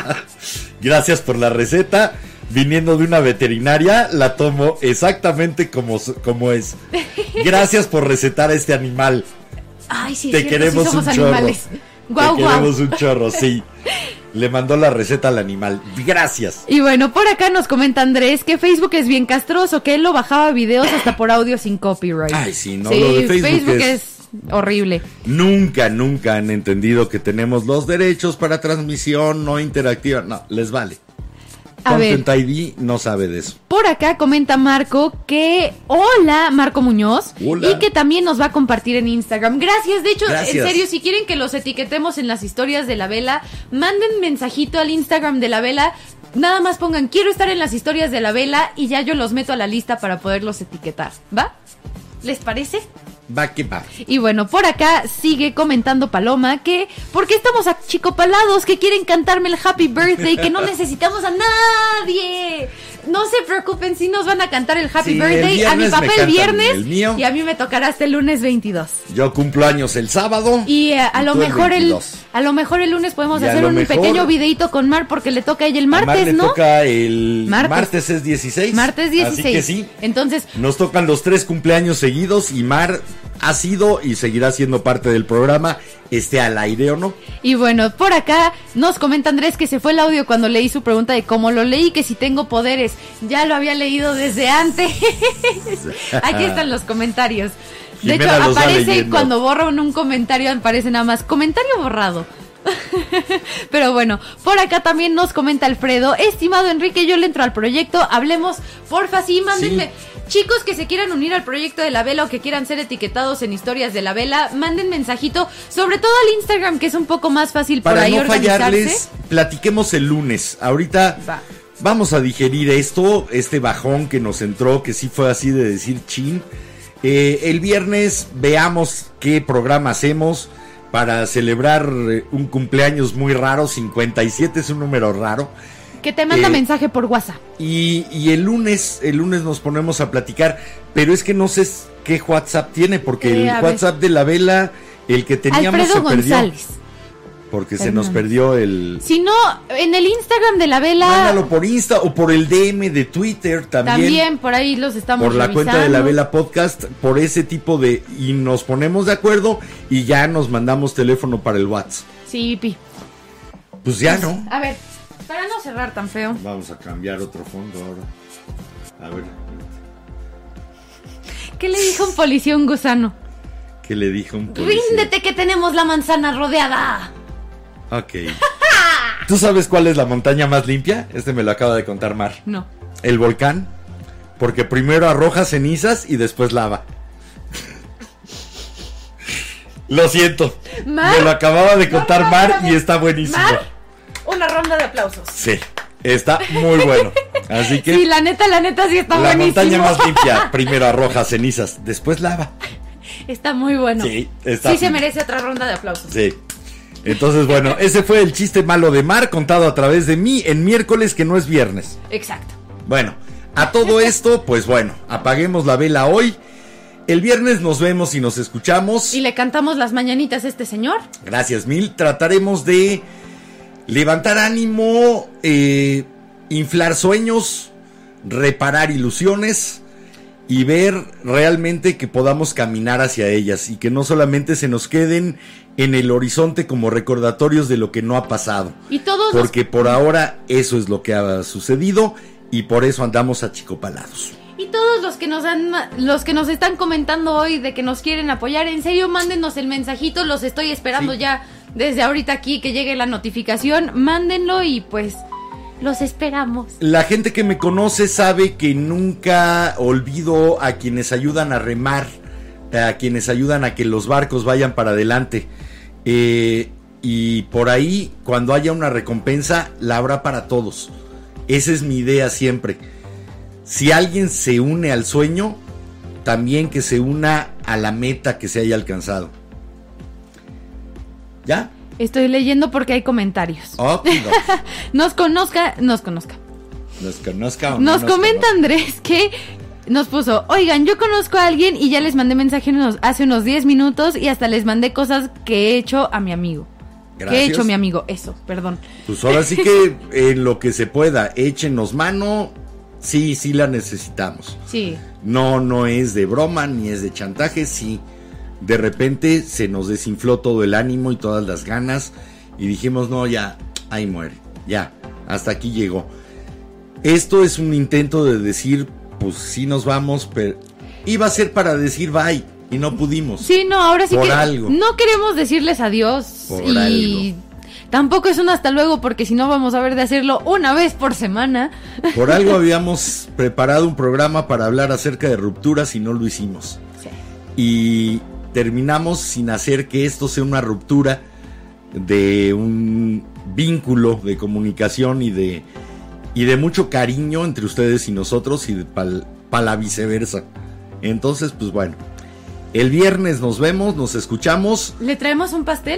Gracias por la receta. Viniendo de una veterinaria, la tomo exactamente como, s- como es. Gracias por recetar a este animal. Ay, sí, Te es cierto, queremos sí somos un chorro. animales. Guau, Te guau. queremos un chorro, sí. Le mandó la receta al animal. Gracias. Y bueno, por acá nos comenta Andrés que Facebook es bien castroso, que él lo bajaba videos hasta por audio sin copyright. Ay, sí, no, lo de Facebook es- es horrible. Nunca, nunca han entendido que tenemos los derechos para transmisión no interactiva. No, les vale. A ver, Content I D no sabe de eso. por acá comenta Marco que hola, Marco Muñoz, Hola. y que también nos va a compartir en Instagram. Gracias, de hecho, Gracias. en serio, si quieren que los etiquetemos en las historias de la vela, manden mensajito al Instagram de la vela. Nada más pongan quiero estar en las historias de la vela y ya yo los meto a la lista para poderlos etiquetar. ¿Va? ¿Les parece? Va que va. Y bueno, por acá sigue comentando Paloma que ¿por qué estamos achicopalados? Que quieren cantarme el Happy Birthday, que no necesitamos a nadie. No se preocupen, si nos van a cantar el Happy Sí, el Birthday. A mi viernes papá me el cantan viernes el mío. y a mí me tocará hasta el lunes veintidós. Yo cumplo años el sábado. Y eh, a Y lo tú el mejor el, veintidós. a lo mejor el lunes podemos Y a hacer lo un mejor- pequeño videito con Mar porque le toca a ella el A Mar martes, le ¿no? toca el Martes. martes. es dieciséis. Martes dieciséis. Así que sí. Entonces, Nos tocan los tres cumpleaños seguidos y Mar ha sido y seguirá siendo parte del programa, esté al aire o no. y bueno, por acá nos comenta Andrés que se fue el audio cuando leí su pregunta de cómo lo leí, que si tengo poderes. Ya lo había leído desde antes. Aquí están los comentarios. De Jimena hecho, los va aparece leyendo. cuando borran un comentario, aparece nada más comentario borrado. Pero bueno, por acá también nos comenta Alfredo: estimado Enrique, yo le entro al proyecto, hablemos, porfa, sí, mándenme. Sí. Chicos que se quieran unir al proyecto de La Vela o que quieran ser etiquetados en historias de La Vela, manden mensajito, sobre todo al Instagram, que es un poco más fácil por Para ahí no organizarse. fallarles, platiquemos el lunes. Ahorita Va. vamos a digerir esto, este bajón que nos entró, que sí fue así de decir chin. Eh, el viernes veamos qué programa hacemos para celebrar un cumpleaños muy raro. cincuenta y siete es un número raro. Que te manda eh, mensaje por WhatsApp. Y, y el lunes, el lunes nos ponemos a platicar, pero es que no sé qué WhatsApp tiene, porque eh, el WhatsApp ver. de La Vela, el que teníamos Alfredo se perdió. González. Porque Perdón. se nos perdió el... Si no, en el Instagram de La Vela... Mándalo por Insta o por el D M de Twitter también. También, por ahí los estamos Por la revisando. cuenta de La Vela Podcast, por ese tipo de... Y nos ponemos de acuerdo y ya nos mandamos teléfono para el WhatsApp. Sí, Pi. Pues ya, pues, ¿no? A ver, para no cerrar tan feo. Vamos a cambiar otro fondo ahora. A ver. ¿Qué le dijo un policía a un gusano? ¿Qué le dijo un policía? ¡Ríndete que tenemos la manzana rodeada! Ok. ¿Tú sabes cuál es la montaña más limpia? Este me lo acaba de contar Mar. No. El volcán. Porque primero arroja cenizas y después lava. Lo siento. Mar, me lo acababa de contar no, Mar y está buenísimo. Mar, una ronda de aplausos. Sí, está muy bueno. Así que... Sí, la neta, la neta sí está la buenísimo. La montaña más limpia. Primero arroja cenizas, después lava. Está muy bueno. Sí, está Sí se merece otra ronda de aplausos. Sí. Entonces, bueno, ese fue el chiste malo de Mar contado a través de mí en miércoles, que no es viernes. Exacto. Bueno, a todo esto, pues bueno, apaguemos la vela hoy. El viernes nos vemos y nos escuchamos. Y le cantamos las mañanitas a este señor. Gracias mil. Trataremos de levantar ánimo, eh, inflar sueños, reparar ilusiones y ver realmente que podamos caminar hacia ellas y que no solamente se nos queden en el horizonte como recordatorios de lo que no ha pasado. Y todos Porque los... por ahora eso es lo que ha sucedido y por eso andamos achicopalados. Y todos los que nos han, los que nos están comentando hoy de que nos quieren apoyar, en serio, mándenos el mensajito, los estoy esperando sí. ya desde ahorita aquí que llegue la notificación, mándenlo y pues los esperamos. La gente que me conoce sabe que nunca olvido a quienes ayudan a remar, a quienes ayudan a que los barcos vayan para adelante. Eh, y por ahí, cuando haya una recompensa, la habrá para todos. Esa es mi idea siempre. Si alguien se une al sueño, también que se una a la meta que se haya alcanzado. ¿Ya? Estoy leyendo porque hay comentarios. Oh, no. Nos conozca, nos conozca. Nos conozca o no Nos, nos comenta conozca. Andrés que nos puso: oigan, yo conozco a alguien y ya les mandé mensaje unos, hace unos diez minutos y hasta les mandé cosas que he hecho a mi amigo. Gracias. ¿Qué he hecho mi amigo? Eso, perdón. Pues ahora sí que en lo que se pueda, échenos mano. Sí, sí la necesitamos. Sí. No, no es de broma ni es de chantaje, sí. De repente se nos desinfló todo el ánimo y todas las ganas y dijimos, no, ya, ahí muere, ya, hasta aquí llegó. Esto es un intento de decir, pues sí nos vamos, pero iba a ser para decir bye y no pudimos. Sí, no, ahora sí por que algo. No queremos decirles adiós por y algo. Tampoco es un hasta luego porque si no vamos a ver de hacerlo una vez por semana. Por algo habíamos preparado un programa para hablar acerca de rupturas y no lo hicimos. Sí. Y terminamos sin hacer que esto sea una ruptura de un vínculo de comunicación y de, y de mucho cariño entre ustedes y nosotros y para pa la viceversa. Entonces, pues bueno, el viernes nos vemos, nos escuchamos. ¿Le traemos un pastel?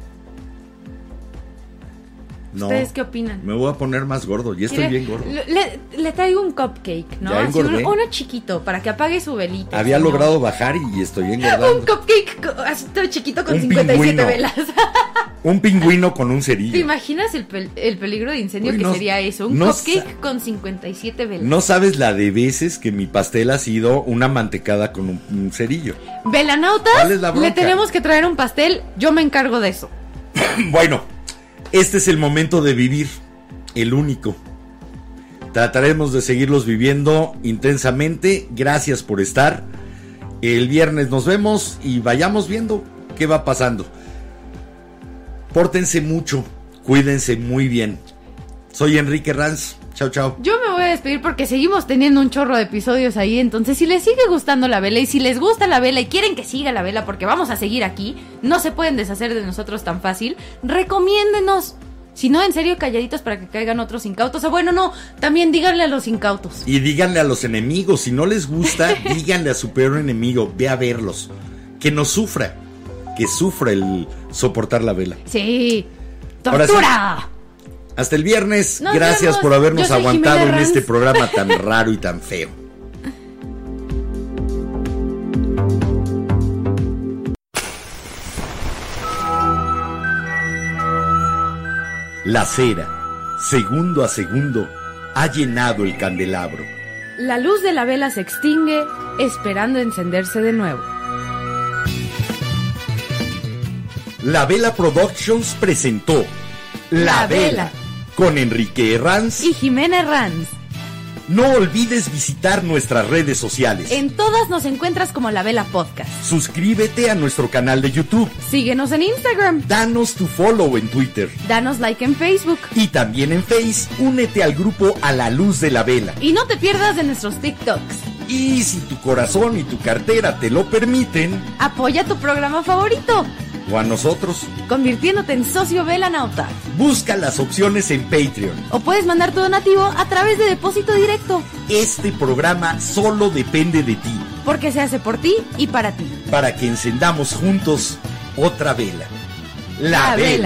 No, ¿Ustedes qué opinan? Me voy a poner más gordo, ya estoy bien gordo. Le, le traigo un cupcake, ¿no? Ya Así uno, engordé. uno chiquito para que apague su velita. Había señor. logrado bajar y estoy engordando. Un cupcake co- así todo chiquito con Un cincuenta y siete pingüino. velas. Un pingüino con un cerillo. ¿Te imaginas el, pel- el peligro de incendio Uy, que no- sería eso? Un no cupcake sa- con cincuenta y siete velas. No sabes la de veces que mi pastel ha sido una mantecada con un, un cerillo. Velanautas, ¿Cuál es la bronca? le tenemos que traer un pastel. Yo me encargo de eso. Bueno, este es el momento de vivir, el único. Trataremos de seguirlos viviendo intensamente. Gracias por estar. El viernes nos vemos y vayamos viendo qué va pasando. Pórtense mucho, cuídense muy bien. Soy Enrique Ranz. Chao, chao. Yo me voy a despedir porque seguimos teniendo un chorro de episodios ahí. Entonces, si les sigue gustando la vela y si les gusta la vela y quieren que siga la vela porque vamos a seguir aquí, no se pueden deshacer de nosotros tan fácil, recomiéndenos. Si no, en serio, calladitos para que caigan otros incautos. O bueno, no, también díganle a los incautos. Y díganle a los enemigos. Si no les gusta, díganle a su peor enemigo. Ve a verlos. Que no sufra. Que sufra el soportar la vela. Sí. ¡Tortura! Sí. Hasta el viernes. Nos Gracias vemos. por habernos aguantado Jimena en Ranz. este programa tan raro y tan feo. La cera, segundo a segundo, ha llenado el candelabro. La luz de la vela se extingue, esperando encenderse de nuevo. La Vela Productions presentó La, La Vela, Vela. con Enrique Ranz. Y Jimena Ranz. No olvides visitar nuestras redes sociales. En todas nos encuentras como La Vela Podcast. Suscríbete a nuestro canal de YouTube. Síguenos en Instagram. Danos tu follow en Twitter. Danos like en Facebook. Y también en Face, únete al grupo A la Luz de la Vela. Y no te pierdas de nuestros TikToks. Y si tu corazón y tu cartera te lo permiten, Apoya tu programa favorito, o a nosotros, convirtiéndote en socio Velanauta. busca las opciones en Patreon. O puedes mandar tu donativo a través de depósito directo, Este programa solo depende de ti, porque se hace por ti y para ti. para que encendamos juntos otra vela. La, La vela. Vela.